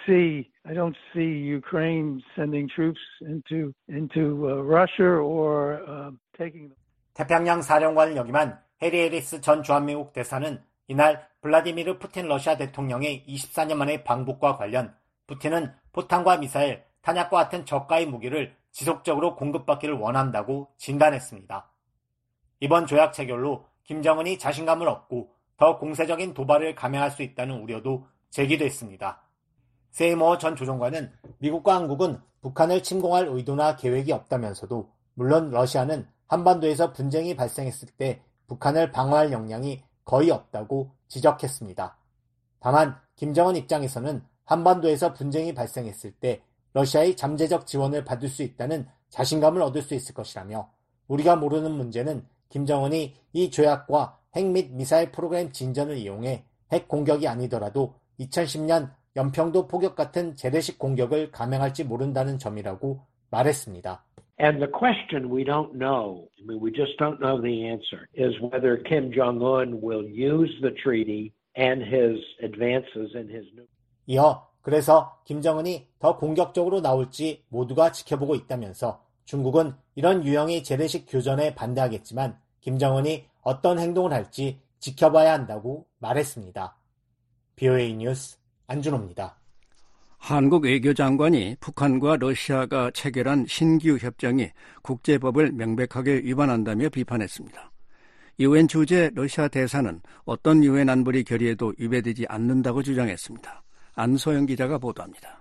Speaker 20: see Ukraine sending troops into Russia or taking.
Speaker 18: 태평양 사령관을 역임한 해리 해리스 전 주한미국 대사는 이날 블라디미르 푸틴 러시아 대통령의 24년 만의 방북과 관련 푸틴은 포탄과 미사일, 탄약과 같은 저가의 무기를 지속적으로 공급받기를 원한다고 진단했습니다. 이번 조약 체결로 김정은이 자신감을 얻고 더 공세적인 도발을 감행할 수 있다는 우려도 제기됐습니다. 세이모어 전 조정관은 미국과 한국은 북한을 침공할 의도나 계획이 없다면서도 물론 러시아는 한반도에서 분쟁이 발생했을 때 북한을 방어할 역량이 거의 없다고 지적했습니다. 다만 김정은 입장에서는 한반도에서 분쟁이 발생했을 때 러시아의 잠재적 지원을 받을 수 있다는 자신감을 얻을 수 있을 것이라며 우리가 모르는 문제는 김정은이 이 조약과 핵 및 미사일 프로그램 진전을 이용해 핵 공격이 아니더라도 2010년 연평도 포격 같은 재래식 공격을 감행할지 모른다는 점이라고 말했습니다.
Speaker 19: And the question we don't know, we just don't know the answer, is whether Kim Jong-un will use the treaty and his advances in his new.
Speaker 18: 이어 그래서 김정은이 더 공격적으로 나올지 모두가 지켜보고 있다면서 중국은 이런 유형의 재래식 교전에 반대하겠지만 김정은이 어떤 행동을 할지 지켜봐야 한다고 말했습니다. BOA 뉴스 안준호입니다.
Speaker 3: 한국 외교장관이 북한과 러시아가 체결한 신규 협정이 국제법을 명백하게 위반한다며 비판했습니다. 유엔 주재 러시아 대사는 어떤 유엔 안보리 결의에도 위배되지 않는다고 주장했습니다. 안소영 기자가 보도합니다.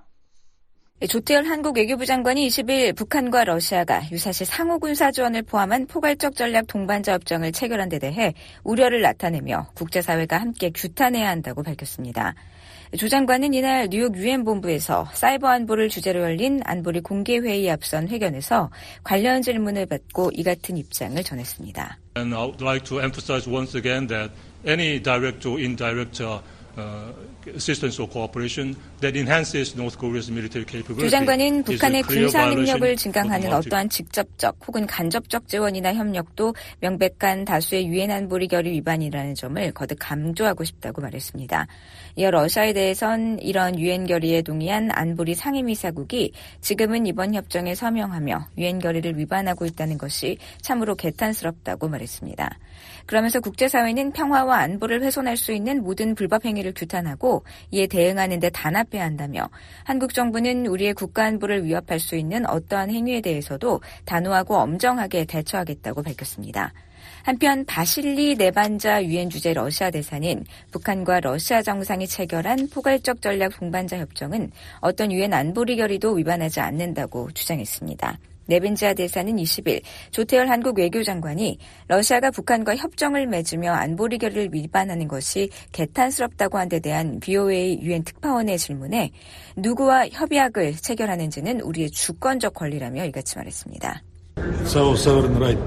Speaker 21: 조태열 한국 외교부 장관이 20일 북한과 러시아가 유사시 상호 군사 지원을 포함한 포괄적 전략 동반자 협정을 체결한 데 대해 우려를 나타내며 국제사회가 함께 규탄해야 한다고 밝혔습니다. 조 장관은 이날 뉴욕 유엔 본부에서 사이버 안보를 주제로 열린 안보리 공개회의에 앞선 회견에서 관련 질문을 받고 이 같은 입장을 전했습니다.
Speaker 22: And I would like to emphasize once again that any direct or indirect assistance or cooperation that enhances North Korea's military capability.
Speaker 21: 조 장관은 북한의 군사 능력을 증강하는 어떠한 직접적 혹은 간접적 지원이나 협력도 명백한 다수의 유엔 안보리 결의 위반이라는 점을 거듭 강조하고 싶다고 말했습니다. 이어 러시아에 대해선 이런 유엔 결의에 동의한 안보리 상임이사국이 지금은 이번 협정에 서명하며 유엔 결의를 위반하고 있다는 것이 참으로 개탄스럽다고 말했습니다. 그러면서 국제사회는 평화와 안보를 훼손할 수 있는 모든 불법 행위를 규탄하고 이에 대응하는 데 단합해야 한다며 한국 정부는 우리의 국가 안보를 위협할 수 있는 어떠한 행위에 대해서도 단호하고 엄정하게 대처하겠다고 밝혔습니다. 한편 바실리 네반자 유엔 주재 러시아 대사는 북한과 러시아 정상이 체결한 포괄적 전략 동반자 협정은 어떤 유엔 안보리 결의도 위반하지 않는다고 주장했습니다. 네벤자 대사는 20일 조태열 한국 외교장관이 러시아가 북한과 협정을 맺으며 안보리 결의를 위반하는 것이 개탄스럽다고 한 데 대한 BOA 유엔 특파원의 질문에 누구와 협약을 체결하는지는 우리의 주권적 권리라며 이같이 말했습니다.
Speaker 23: So sovereign right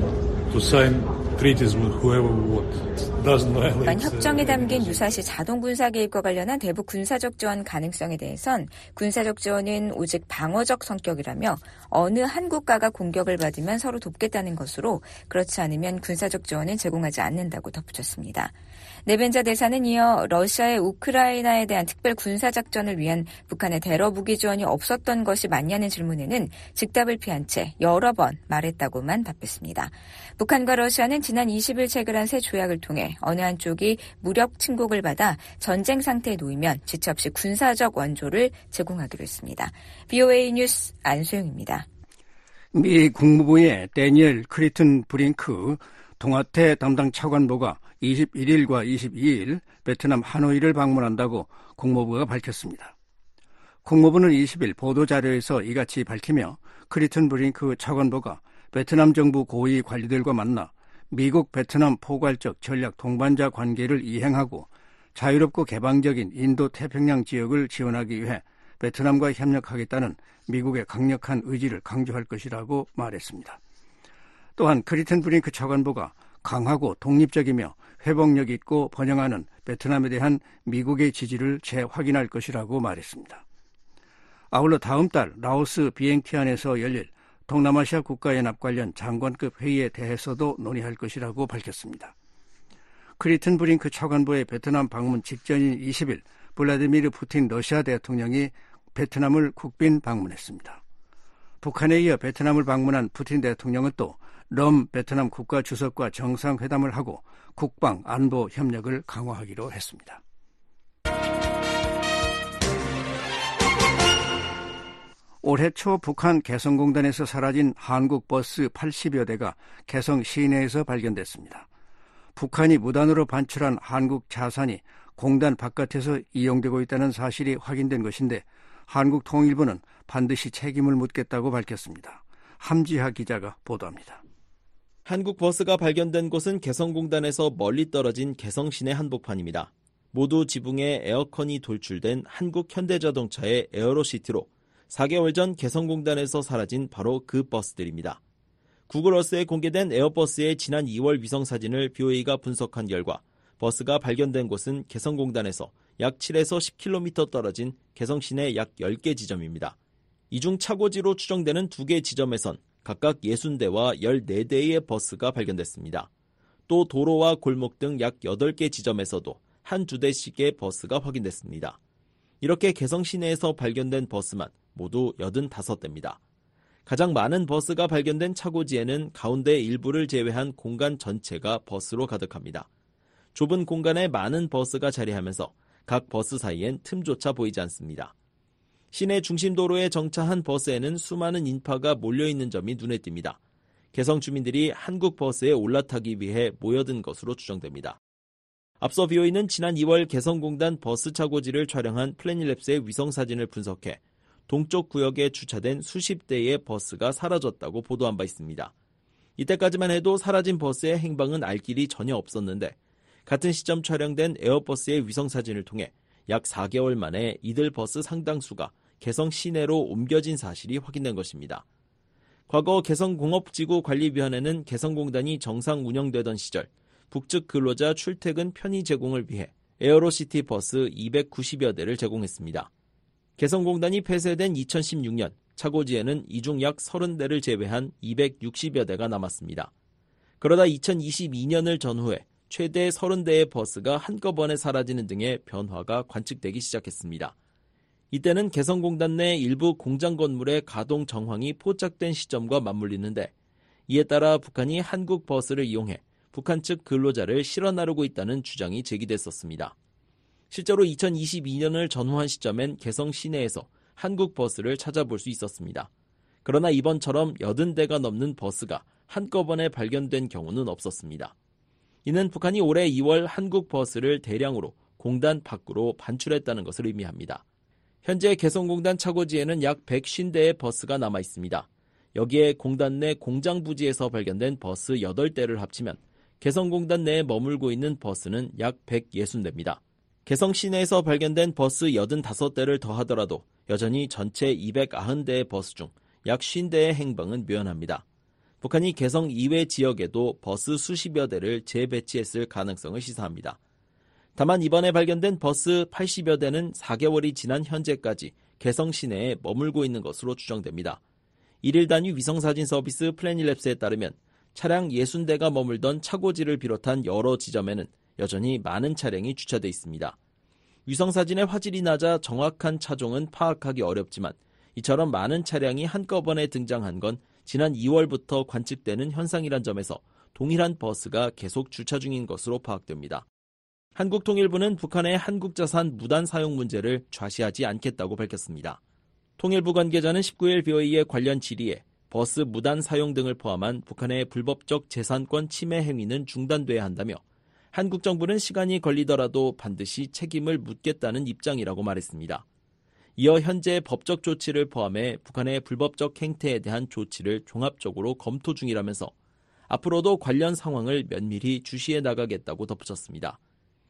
Speaker 23: to sign treaties with whoever we want.
Speaker 21: 이번 협정에 담긴 유사시 자동 군사 개입과 관련한 대북 군사적 지원 가능성에 대해선 군사적 지원은 오직 방어적 성격이라며 어느 한 국가가 공격을 받으면 서로 돕겠다는 것으로 그렇지 않으면 군사적 지원은 제공하지 않는다고 덧붙였습니다. 네벤자 대사는 이어 러시아의 우크라이나에 대한 특별 군사작전을 위한 북한의 테러 무기 지원이 없었던 것이 맞냐는 질문에는 즉답을 피한 채 여러 번 말했다고만 답했습니다. 북한과 러시아는 지난 20일 체결한 새 조약을 통해 어느 한쪽이 무력 침공을 받아 전쟁 상태에 놓이면 지체 없이 군사적 원조를 제공하기로 했습니다. BOA 뉴스 안소영입니다.
Speaker 3: 미 국무부의 데니엘 크리튼 브링크 동아태 담당 차관보가 21일과 22일 베트남 하노이를 방문한다고 국무부가 밝혔습니다. 국무부는 20일 보도자료에서 이같이 밝히며 크리튼 브링크 차관보가 베트남 정부 고위 관리들과 만나 미국 베트남 포괄적 전략 동반자 관계를 이행하고 자유롭고 개방적인 인도 태평양 지역을 지원하기 위해 베트남과 협력하겠다는 미국의 강력한 의지를 강조할 것이라고 말했습니다. 또한 크리튼 브링크 차관보가 강하고 독립적이며 회복력 있고 번영하는 베트남에 대한 미국의 지지를 재확인할 것이라고 말했습니다. 아울러 다음 달 라오스 비행티안에서 열릴 동남아시아 국가연합 관련 장관급 회의에 대해서도 논의할 것이라고 밝혔습니다. 크리튼 브링크 차관보의 베트남 방문 직전인 20일 블라디미르 푸틴 러시아 대통령이 베트남을 국빈 방문했습니다. 북한에 이어 베트남을 방문한 푸틴 대통령은 또 럼 베트남 국가 주석과 정상회담을 하고 국방, 안보 협력을 강화하기로 했습니다. 올해 초 북한 개성공단에서 사라진 한국 버스 80여 대가 개성 시내에서 발견됐습니다. 북한이 무단으로 반출한 한국 자산이 공단 바깥에서 이용되고 있다는 사실이 확인된 것인데 한국통일부는 반드시 책임을 묻겠다고 밝혔습니다. 함지하 기자가 보도합니다.
Speaker 10: 한국 버스가 발견된 곳은 개성공단에서 멀리 떨어진 개성시내 한복판입니다. 모두 지붕에 에어컨이 돌출된 한국 현대자동차의 에어로시티로 4개월 전 개성공단에서 사라진 바로 그 버스들입니다. 구글어스에 공개된 에어버스의 지난 2월 위성사진을 BOA가 분석한 결과 버스가 발견된 곳은 개성공단에서 약 7에서 10km 떨어진 개성시내 약 10개 지점입니다. 이 중 차고지로 추정되는 2개 지점에선 각각 60대와 14대의 버스가 발견됐습니다. 또 도로와 골목 등 약 8개 지점에서도 한두 대씩의 버스가 확인됐습니다. 이렇게 개성 시내에서 발견된 버스만 모두 85대입니다. 가장 많은 버스가 발견된 차고지에는 가운데 일부를 제외한 공간 전체가 버스로 가득합니다. 좁은 공간에 많은 버스가 자리하면서 각 버스 사이엔 틈조차 보이지 않습니다. 시내 중심도로에 정차한 버스에는 수많은 인파가 몰려있는 점이 눈에 띕니다. 개성 주민들이 한국 버스에 올라타기 위해 모여든 것으로 추정됩니다. 앞서 BOA는 지난 2월 개성공단 버스 차고지를 촬영한 플래닛랩스의 위성사진을 분석해 동쪽 구역에 주차된 수십 대의 버스가 사라졌다고 보도한 바 있습니다. 이때까지만 해도 사라진 버스의 행방은 알 길이 전혀 없었는데 같은 시점 촬영된 에어버스의 위성사진을 통해 약 4개월 만에 이들 버스 상당수가 개성 시내로 옮겨진 사실이 확인된 것입니다. 과거 개성공업지구관리위원회는 개성공단이 정상 운영되던 시절 북측 근로자 출퇴근 편의 제공을 위해 에어로시티 버스 290여 대를 제공했습니다. 개성공단이 폐쇄된 2016년 차고지에는 이 중 약 30대를 제외한 260여 대가 남았습니다. 그러다 2022년을 전후해 최대 30대의 버스가 한꺼번에 사라지는 등의 변화가 관측되기 시작했습니다. 이때는 개성공단 내 일부 공장 건물의 가동 정황이 포착된 시점과 맞물리는데 이에 따라 북한이 한국 버스를 이용해 북한 측 근로자를 실어 나르고 있다는 주장이 제기됐었습니다. 실제로 2022년을 전후한 시점엔 개성 시내에서 한국 버스를 찾아볼 수 있었습니다. 그러나 이번처럼 80대가 넘는 버스가 한꺼번에 발견된 경우는 없었습니다. 이는 북한이 올해 2월 한국 버스를 대량으로 공단 밖으로 반출했다는 것을 의미합니다. 현재 개성공단 차고지에는 약 150대의 버스가 남아 있습니다. 여기에 공단 내 공장 부지에서 발견된 버스 8대를 합치면 개성공단 내에 머물고 있는 버스는 약 160대입니다. 개성 시내에서 발견된 버스 85대를 더하더라도 여전히 전체 290대의 버스 중 약 50대의 행방은 묘연합니다. 북한이 개성 이외 지역에도 버스 수십여 대를 재배치했을 가능성을 시사합니다. 다만 이번에 발견된 버스 80여 대는 4개월이 지난 현재까지 개성 시내에 머물고 있는 것으로 추정됩니다. 1일 단위 위성사진 서비스 플래닛랩스에 따르면 차량 60대가 머물던 차고지를 비롯한 여러 지점에는 여전히 많은 차량이 주차돼 있습니다. 위성사진의 화질이 낮아 정확한 차종은 파악하기 어렵지만 이처럼 많은 차량이 한꺼번에 등장한 건 지난 2월부터 관측되는 현상이란 점에서 동일한 버스가 계속 주차 중인 것으로 파악됩니다. 한국통일부는 북한의 한국자산 무단 사용 문제를 좌시하지 않겠다고 밝혔습니다. 통일부 관계자는 19일 BOA의 관련 질의에 버스 무단 사용 등을 포함한 북한의 불법적 재산권 침해 행위는 중단돼야 한다며 한국 정부는 시간이 걸리더라도 반드시 책임을 묻겠다는 입장이라고 말했습니다. 이어 현재 법적 조치를 포함해 북한의 불법적 행태에 대한 조치를 종합적으로 검토 중이라면서 앞으로도 관련 상황을 면밀히 주시해 나가겠다고 덧붙였습니다.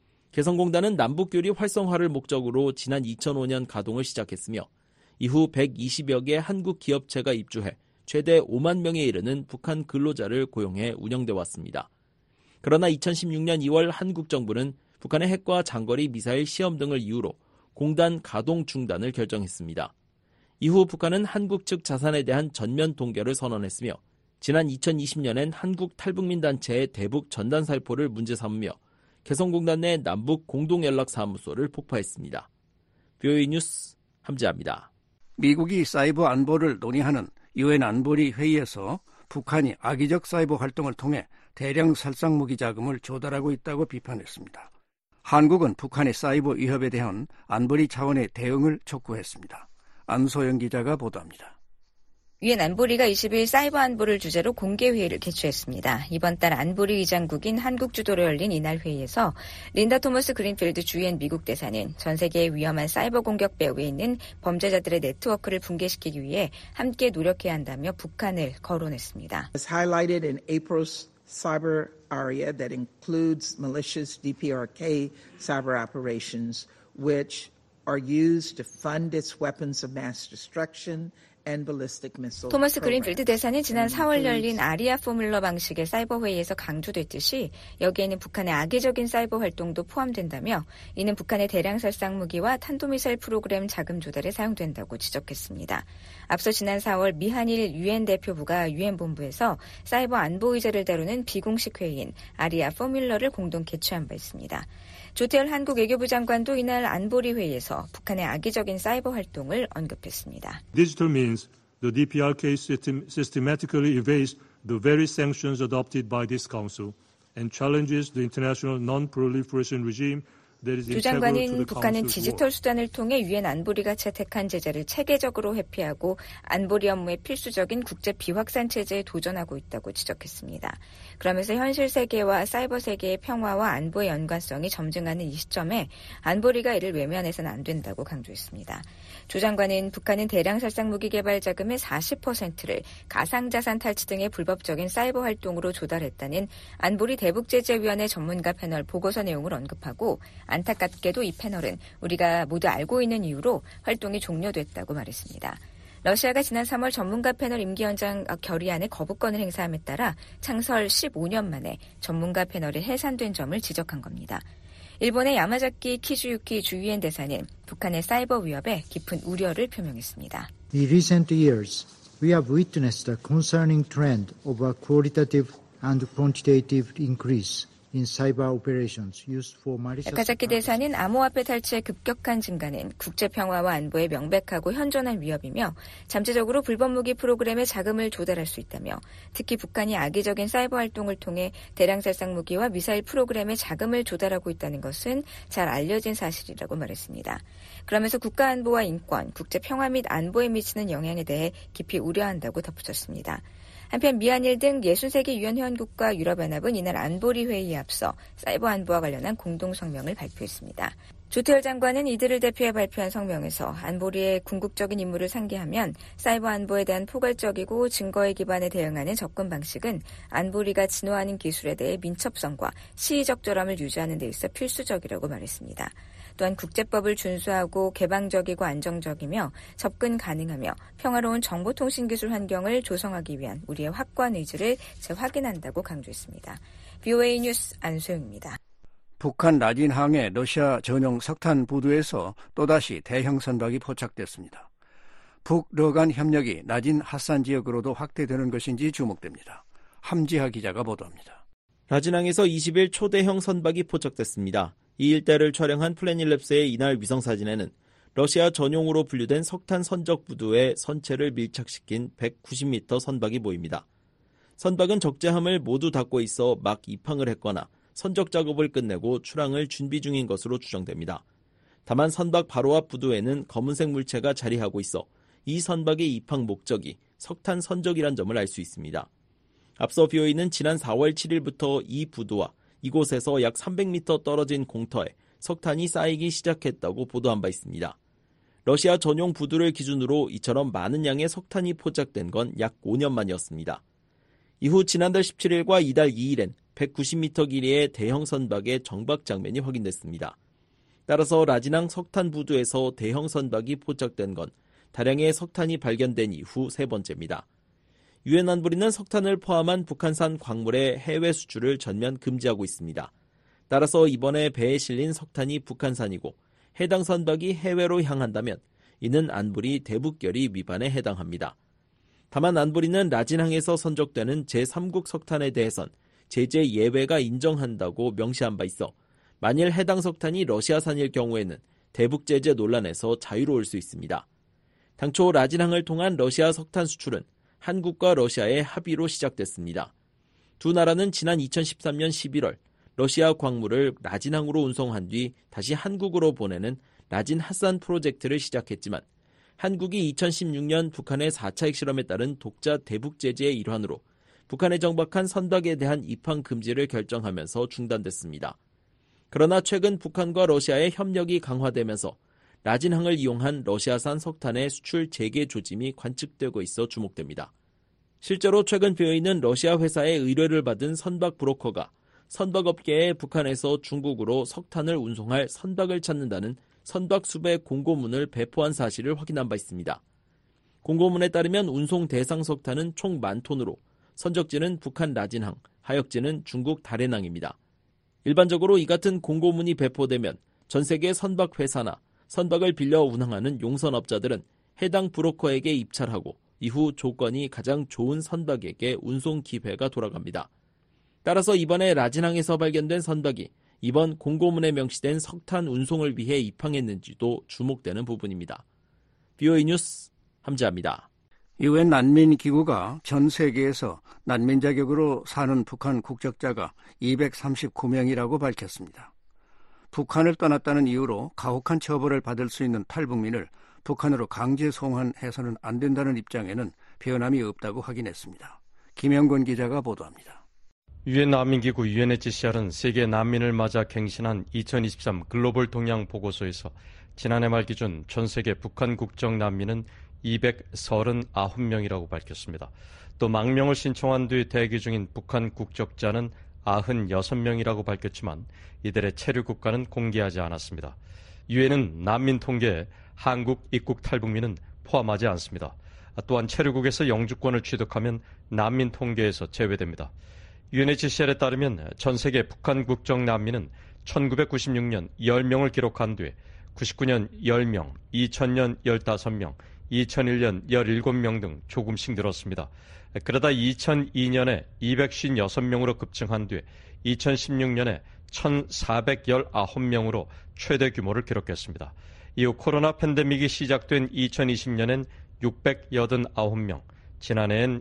Speaker 10: 개성공단은 남북교류 활성화를 목적으로 지난 2005년 가동을 시작했으며 이후 120여 개 한국 기업체가 입주해 최대 5만 명에 이르는 북한 근로자를 고용해 운영돼 왔습니다. 그러나 2016년 2월 한국 정부는 북한의 핵과 장거리 미사일 시험 등을 이유로 공단 가동 중단을 결정했습니다. 이후 북한은 한국 측 자산에 대한 전면 동결을 선언했으며 지난 2020년엔 한국 탈북민 단체의 대북 전단 살포를 문제 삼으며 개성공단 내 남북 공동연락사무소를 폭파했습니다. VOA 뉴스 함지아입니다.
Speaker 3: 미국이 사이버 안보를 논의하는 유엔 안보리 회의에서 북한이 악의적 사이버 활동을 통해 대량 살상무기 자금을 조달하고 있다고 비판했습니다. 한국은 북한의 사이버 위협에 대한 안보리 차원의 대응을 촉구했습니다. 안소영 기자가 보도합니다.
Speaker 21: 유엔 안보리가 20일 사이버 안보를 주제로 공개회의를 개최했습니다. 이번 달 안보리 의장국인 한국 주도로 열린 이날 회의에서 린다 토머스 그린필드 주유엔 미국 대사는 전 세계의 위험한 사이버 공격 배후에 있는 범죄자들의 네트워크를 붕괴시키기 위해 함께 노력해야 한다며 북한을 거론했습니다.
Speaker 1: As highlighted in April's cyber area that includes malicious DPRK cyber operations, which are used to fund its weapons of mass destruction.
Speaker 21: 토머스 그린필드 대사는 지난 4월 열린 아리아 포뮬러 방식의 사이버 회의에서 강조됐듯이 여기에는 북한의 악의적인 사이버 활동도 포함된다며 이는 북한의 대량 살상 무기와 탄도미사일 프로그램 자금 조달에 사용된다고 지적했습니다. 앞서 지난 4월 미한일 유엔 대표부가 유엔 본부에서 사이버 안보 의제를 다루는 비공식 회의인 아리아 포뮬러를 공동 개최한 바 있습니다. 조태열 한국 외교부 장관도 이날 안보리 회의에서 북한의 악의적인 사이버 활동을 언급했습니다.
Speaker 22: Digital means the DPRK systematically evades the very sanctions adopted by this council and challenges the international non-proliferation regime.
Speaker 21: 조 장관은 북한은 디지털 수단을 통해 유엔 안보리가 채택한 제재를 체계적으로 회피하고 안보리 업무의 필수적인 국제 비확산 체제에 도전하고 있다고 지적했습니다. 그러면서 현실 세계와 사이버 세계의 평화와 안보의 연관성이 점증하는 이 시점에 안보리가 이를 외면해서는 안 된다고 강조했습니다. 조 장관은 북한은 대량 살상 무기 개발 자금의 40%를 가상자산 탈취 등의 불법적인 사이버 활동으로 조달했다는 안보리 대북제재위원회 전문가 패널 보고서 내용을 언급하고 안타깝게도 이 패널은 우리가 모두 알고 있는 이유로 활동이 종료됐다고 말했습니다. 러시아가 지난 3월 전문가 패널 임기 연장 결의안의 거부권을 행사함에 따라 창설 15년 만에 전문가 패널이 해산된 점을 지적한 겁니다. 일본의 야마자키 키즈유키 주유엔 대사는 북한의 사이버 위협에 깊은 우려를 표명했습니다.
Speaker 2: In recent years, we have witnessed a concerning trend of a qualitative and quantitative increase.
Speaker 21: 야마자키 대사는 암호화폐 탈취의 급격한 증가는 국제평화와 안보에 명백하고 현존한 위협이며 잠재적으로 불법무기 프로그램에 자금을 조달할 수 있다며 특히 북한이 악의적인 사이버 활동을 통해 대량 살상 무기와 미사일 프로그램에 자금을 조달하고 있다는 것은 잘 알려진 사실이라고 말했습니다. 그러면서 국가안보와 인권, 국제평화 및 안보에 미치는 영향에 대해 깊이 우려한다고 덧붙였습니다. 한편 미한일 등 63개 유엔 회원국과 유럽연합은 이날 안보리 회의에 앞서 사이버 안보와 관련한 공동성명을 발표했습니다. 조태열 장관은 이들을 대표해 발표한 성명에서 안보리의 궁극적인 임무를 상기하면 사이버 안보에 대한 포괄적이고 증거에 기반해 대응하는 접근 방식은 안보리가 진화하는 기술에 대해 민첩성과 시의적절함을 유지하는 데 있어 필수적이라고 말했습니다. 또한 국제법을 준수하고 개방적이고 안정적이며 접근 가능하며 평화로운 정보통신기술 환경을 조성하기 위한 우리의 확고한 의지를 재확인한다고 강조했습니다. VOA 뉴스 안소영입니다.
Speaker 3: 북한 라진항의 러시아 전용 석탄 부두에서 또다시 대형 선박이 포착됐습니다. 북러 간 협력이 라진 하산 지역으로도 확대되는 것인지 주목됩니다. 함지하 기자가 보도합니다.
Speaker 10: 라진항에서 20일 초대형 선박이 포착됐습니다. 이 일대를 촬영한 플래닛랩스의 이날 위성사진에는 러시아 전용으로 분류된 석탄 선적 부두에 선체를 밀착시킨 190m 선박이 보입니다. 선박은 적재함을 모두 닫고 있어 막 입항을 했거나 선적 작업을 끝내고 출항을 준비 중인 것으로 추정됩니다. 다만 선박 바로 앞 부두에는 검은색 물체가 자리하고 있어 이 선박의 입항 목적이 석탄 선적이란 점을 알 수 있습니다. 앞서 BOA는 지난 4월 7일부터 이 부두와 이곳에서 약 300m 떨어진 공터에 석탄이 쌓이기 시작했다고 보도한 바 있습니다. 러시아 전용 부두를 기준으로 이처럼 많은 양의 석탄이 포착된 건 약 5년 만이었습니다. 이후 지난달 17일과 이달 2일엔 190m 길이의 대형 선박의 정박 장면이 확인됐습니다. 따라서 라진항 석탄 부두에서 대형 선박이 포착된 건 다량의 석탄이 발견된 이후 세 번째입니다. 유엔 안보리는 석탄을 포함한 북한산 광물의 해외 수출을 전면 금지하고 있습니다. 따라서 이번에 배에 실린 석탄이 북한산이고 해당 선박이 해외로 향한다면 이는 안보리 대북결의 위반에 해당합니다. 다만 안보리는 라진항에서 선적되는 제3국 석탄에 대해선 제재 예외가 인정한다고 명시한 바 있어 만일 해당 석탄이 러시아산일 경우에는 대북 제재 논란에서 자유로울 수 있습니다. 당초 라진항을 통한 러시아 석탄 수출은 한국과 러시아의 합의로 시작됐습니다. 두 나라는 지난 2013년 11월 러시아 광물을 라진항으로 운송한 뒤 다시 한국으로 보내는 라진 핫산 프로젝트를 시작했지만 한국이 2016년 북한의 4차 핵실험에 따른 독자 대북 제재의 일환으로 북한에 정박한 선박에 대한 입항 금지를 결정하면서 중단됐습니다. 그러나 최근 북한과 러시아의 협력이 강화되면서 라진항을 이용한 러시아산 석탄의 수출 재개 조짐이 관측되고 있어 주목됩니다. 실제로 최근 BOA는 러시아 회사의 의뢰를 받은 선박 브로커가 선박업계에 북한에서 중국으로 석탄을 운송할 선박을 찾는다는 선박 수배 공고문을 배포한 사실을 확인한 바 있습니다. 공고문에 따르면 운송 대상 석탄은 총 10,000톤으로 선적지는 북한 라진항, 하역지는 중국 다롄항입니다. 일반적으로 이 같은 공고문이 배포되면 전 세계 선박 회사나 선박을 빌려 운항하는 용선업자들은 해당 브로커에게 입찰하고 이후 조건이 가장 좋은 선박에게 운송 기회가 돌아갑니다. 따라서 이번에 라진항에서 발견된 선박이 이번 공고문에 명시된 석탄 운송을 위해 입항했는지도 주목되는 부분입니다. BOA 뉴스 함지아입니다.
Speaker 3: 유엔 난민기구가 전 세계에서 난민 자격으로 사는 북한 국적자가 239명이라고 밝혔습니다. 북한을 떠났다는 이유로 가혹한 처벌을 받을 수 있는 탈북민을 북한으로 강제 송환해서는 안 된다는 입장에는 변함이 없다고 확인했습니다. 김영권 기자가 보도합니다.
Speaker 4: 유엔 난민기구 UNHCR은 세계 난민을 맞아 갱신한 2023 글로벌 동향 보고서에서 지난해 말 기준 전 세계 북한 국적 난민은 239명이라고 밝혔습니다. 또 망명을 신청한 뒤 대기 중인 북한 국적자는 96명이라고 밝혔지만 이들의 체류 국가는 공개하지 않았습니다. 유엔은 난민 통계에 한국 입국 탈북민은 포함하지 않습니다. 또한 체류국에서 영주권을 취득하면 난민 통계에서 제외됩니다. UNHCR에 따르면 전 세계 북한 국적 난민은 1996년 10명을 기록한 뒤에 99년 10명, 2000년 15명, 2001년 17명 등 조금씩 늘었습니다. 그러다 2002년에 256명으로 급증한 뒤에 2016년에 1419명으로 최대 규모를 기록했습니다. 이후 코로나 팬데믹이 시작된 2020년엔 689명, 지난해엔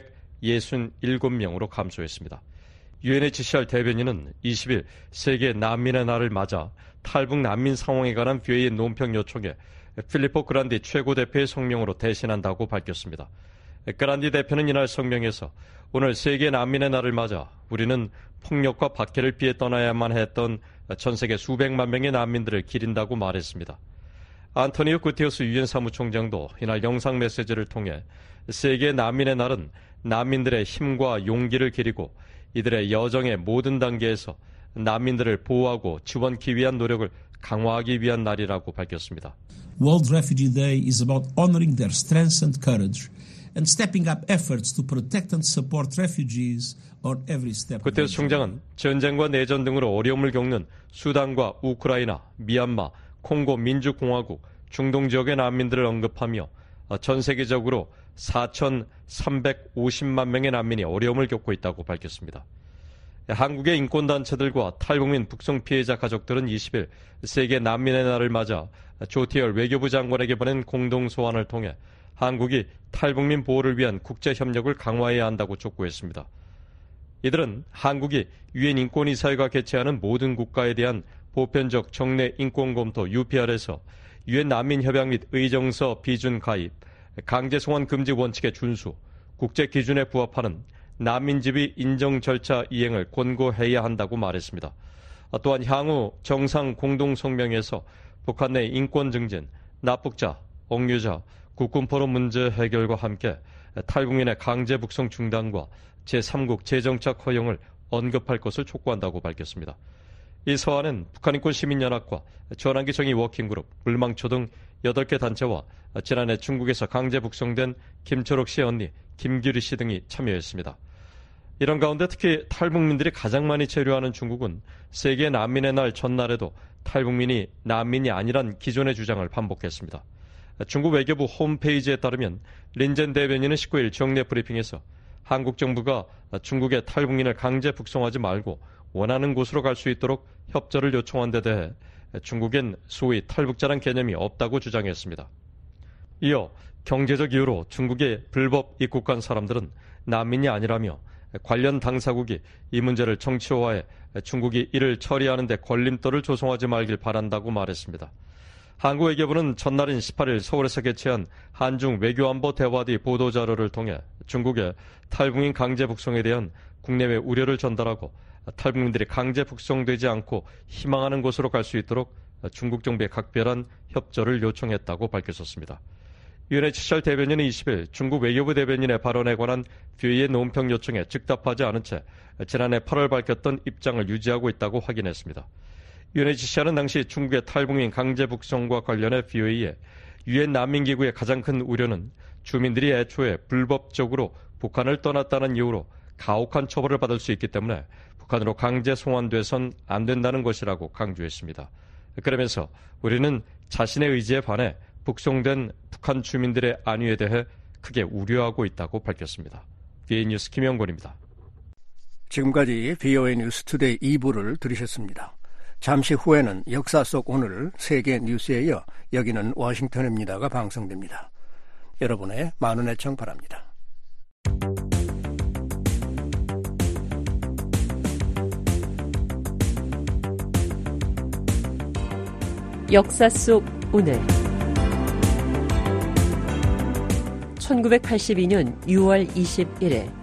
Speaker 4: 267명으로 감소했습니다. UNHCR 대변인은 20일 세계 난민의 날을 맞아 탈북 난민 상황에 관한 BOA의 논평 요청에 필리포 그란디 최고대표의 성명으로 대신한다고 밝혔습니다. 그란디 대표는 이날 성명에서 오늘 세계 난민의 날을 맞아 우리는 폭력과 박해를 피해 떠나야만 했던 전 세계 수백만 명의 난민들을 기린다고 말했습니다. 안토니오 구테우스 유엔 사무총장도 이날 영상 메시지를 통해 세계 난민의 날은 난민들의 힘과 용기를 기리고 이들의 여정의 모든 단계에서 난민들을 보호하고 지원하기 위한 노력을 강화하기 위한 날이라고 밝혔습니다.
Speaker 6: World Refugee Day is about honoring their strength and courage and stepping up efforts to protect and support refugees on every step.
Speaker 4: 구테우스 총장은 전쟁과 내전 등으로 어려움을 겪는 수단과 우크라이나, 미얀마, 콩고 민주공화국, 중동 지역의 난민들을 언급하며 전 세계적으로 4,350만 명의 난민이 어려움을 겪고 있다고 밝혔습니다. 한국의 인권단체들과 탈북민 북송 피해자 가족들은 20일 세계 난민의 날을 맞아 조티얼 외교부 장관에게 보낸 공동소환을 통해 한국이 탈북민 보호를 위한 국제협력을 강화해야 한다고 촉구했습니다. 이들은 한국이 유엔 인권이사회가 개최하는 모든 국가에 대한 보편적 정례 인권검토 UPR에서 유엔 난민협약 및 의정서 비준 가입, 강제송환 금지 원칙의 준수, 국제 기준에 부합하는 난민지위 인정 절차 이행을 권고해야 한다고 말했습니다. 또한 향후 정상 공동성명에서 북한 내 인권 증진, 납북자, 억류자, 국군 포로 문제 해결과 함께 탈북민의 강제 북송 중단과 제3국 재정착 허용을 언급할 것을 촉구한다고 밝혔습니다. 이 서한은 북한인권시민연합과 전환기 정의 워킹그룹, 물망초 등 8개 단체와 지난해 중국에서 강제 북송된 김초록 씨의 언니 김규리 씨 등이 참여했습니다. 이런 가운데 특히 탈북민들이 가장 많이 체류하는 중국은 세계 난민의 날 전날에도 탈북민이 난민이 아니란 기존의 주장을 반복했습니다. 중국 외교부 홈페이지에 따르면 린젠 대변인은 19일 정례 브리핑에서 한국 정부가 중국의 탈북민을 강제 북송하지 말고 원하는 곳으로 갈 수 있도록 협조를 요청한 데 대해 중국엔 소위 탈북자란 개념이 없다고 주장했습니다. 이어 경제적 이유로 중국에 불법 입국한 사람들은 난민이 아니라며 관련 당사국이 이 문제를 정치화해 중국이 이를 처리하는 데 걸림돌을 조성하지 말길 바란다고 말했습니다. 한국 외교부는 전날인 18일 서울에서 개최한 한중 외교안보 대화 뒤 보도자료를 통해 중국의 탈북민 강제 북송에 대한 국내외 우려를 전달하고 탈북민들이 강제 북송되지 않고 희망하는 곳으로 갈 수 있도록 중국 정부의 각별한 협조를 요청했다고 밝혔습니다. UNHCR 대변인은 20일 중국 외교부 대변인의 발언에 관한 뷰이의 논평 요청에 즉답하지 않은 채 지난해 8월 밝혔던 입장을 유지하고 있다고 확인했습니다. UNHCR은 당시 중국의 탈북민 강제 북송과 관련해 뷰이에 유엔 난민기구의 가장 큰 우려는 주민들이 애초에 불법적으로 북한을 떠났다는 이유로 가혹한 처벌을 받을 수 있기 때문에 북한으로 강제 송환돼선 안 된다는 것이라고 강조했습니다. 그러면서 우리는 자신의 의지에 반해 북송된 북한 주민들의 안위에 대해 크게 우려하고 있다고 밝혔습니다. BA 뉴스 김영권입니다.
Speaker 3: 지금까지 VOA 뉴스 투데이 2부를 들으셨습니다. 잠시 후에는 역사 속 오늘 세계 뉴스에 이어 여기는 워싱턴입니다가 방송됩니다. 여러분의 많은 애청 바랍니다.
Speaker 7: 역사 속 오늘 1982년 6월 21일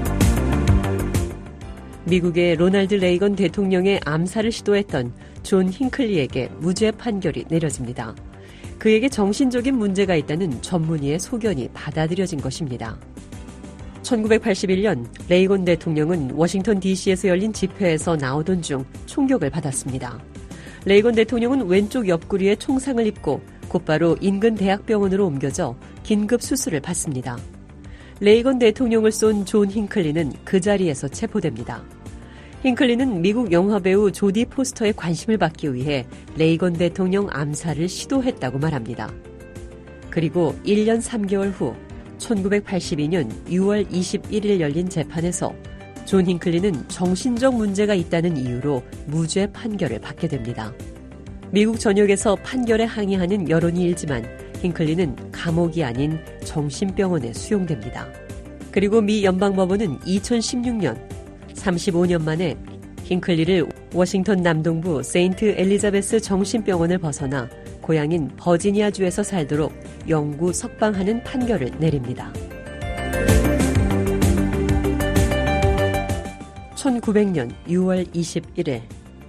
Speaker 7: 미국의 로널드 레이건 대통령의 암살을 시도했던 존 힝클리에게 무죄 판결이 내려집니다. 그에게 정신적인 문제가 있다는 전문의의 소견이 받아들여진 것입니다. 1981년 레이건 대통령은 워싱턴 DC에서 열린 집회에서 나오던 중 총격을 받았습니다. 레이건 대통령은 왼쪽 옆구리에 총상을 입고 곧바로 인근 대학병원으로 옮겨져 긴급 수술을 받습니다. 레이건 대통령을 쏜 존 힝클리는 그 자리에서 체포됩니다. 힝클리는 미국 영화배우 조디 포스터의 관심을 받기 위해 레이건 대통령 암살을 시도했다고 말합니다. 그리고 1년 3개월 후 1982년 6월 21일 열린 재판에서 존 힝클리는 정신적 문제가 있다는 이유로 무죄 판결을 받게 됩니다. 미국 전역에서 판결에 항의하는 여론이 일지만 힝클리는 감옥이 아닌 정신병원에 수용됩니다. 그리고 미 연방법원은 2016년 35년 만에 힝클리를 워싱턴 남동부 세인트 엘리자베스 정신병원을 벗어나 고향인 버지니아주에서 살도록 영구 석방하는 판결을 내립니다. 1900년 6월 21일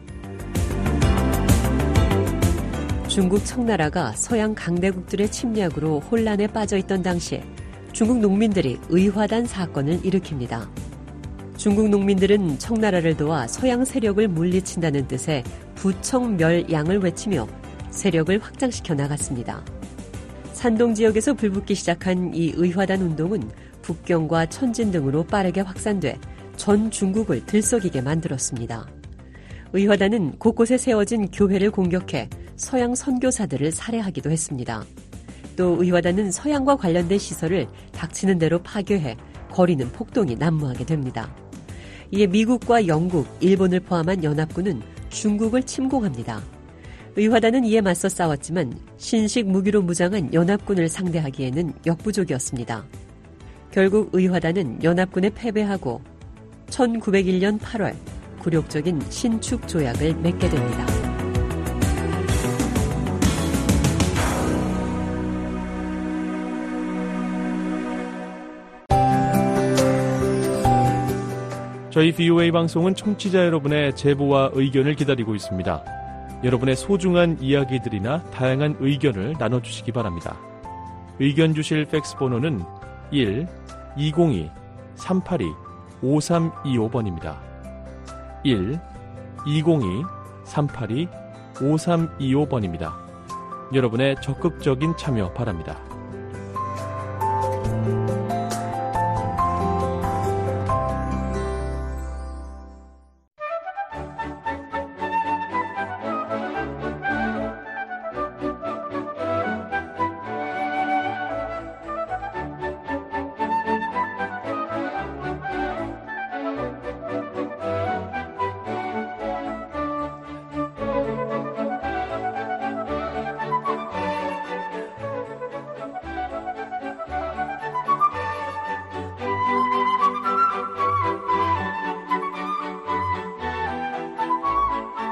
Speaker 7: 중국 청나라가 서양 강대국들의 침략으로 혼란에 빠져있던 당시에 중국 농민들이 의화단 사건을 일으킵니다. 중국 농민들은 청나라를 도와 서양 세력을 물리친다는 뜻의 부청멸양을 외치며 세력을 확장시켜 나갔습니다. 산동 지역에서 불붙기 시작한 이 의화단 운동은 북경과 천진 등으로 빠르게 확산돼 전 중국을 들썩이게 만들었습니다. 의화단은 곳곳에 세워진 교회를 공격해 서양 선교사들을 살해하기도 했습니다. 또 의화단은 서양과 관련된 시설을 닥치는 대로 파괴해 거리는 폭동이 난무하게 됩니다. 이에 미국과 영국, 일본을 포함한 연합군은 중국을 침공합니다. 의화단은 이에 맞서 싸웠지만 신식 무기로 무장한 연합군을 상대하기에는 역부족이었습니다. 결국 의화단은 연합군에 패배하고 1901년 8월 굴욕적인 신축 조약을 맺게 됩니다.
Speaker 10: 저희 VOA 방송은 청취자 여러분의 제보와 의견을 기다리고 있습니다. 여러분의 소중한 이야기들이나 다양한 의견을 나눠주시기 바랍니다. 의견 주실 팩스 번호는 1-202-382-5325번입니다. 1-202-382-5325번입니다. 여러분의 적극적인 참여 바랍니다.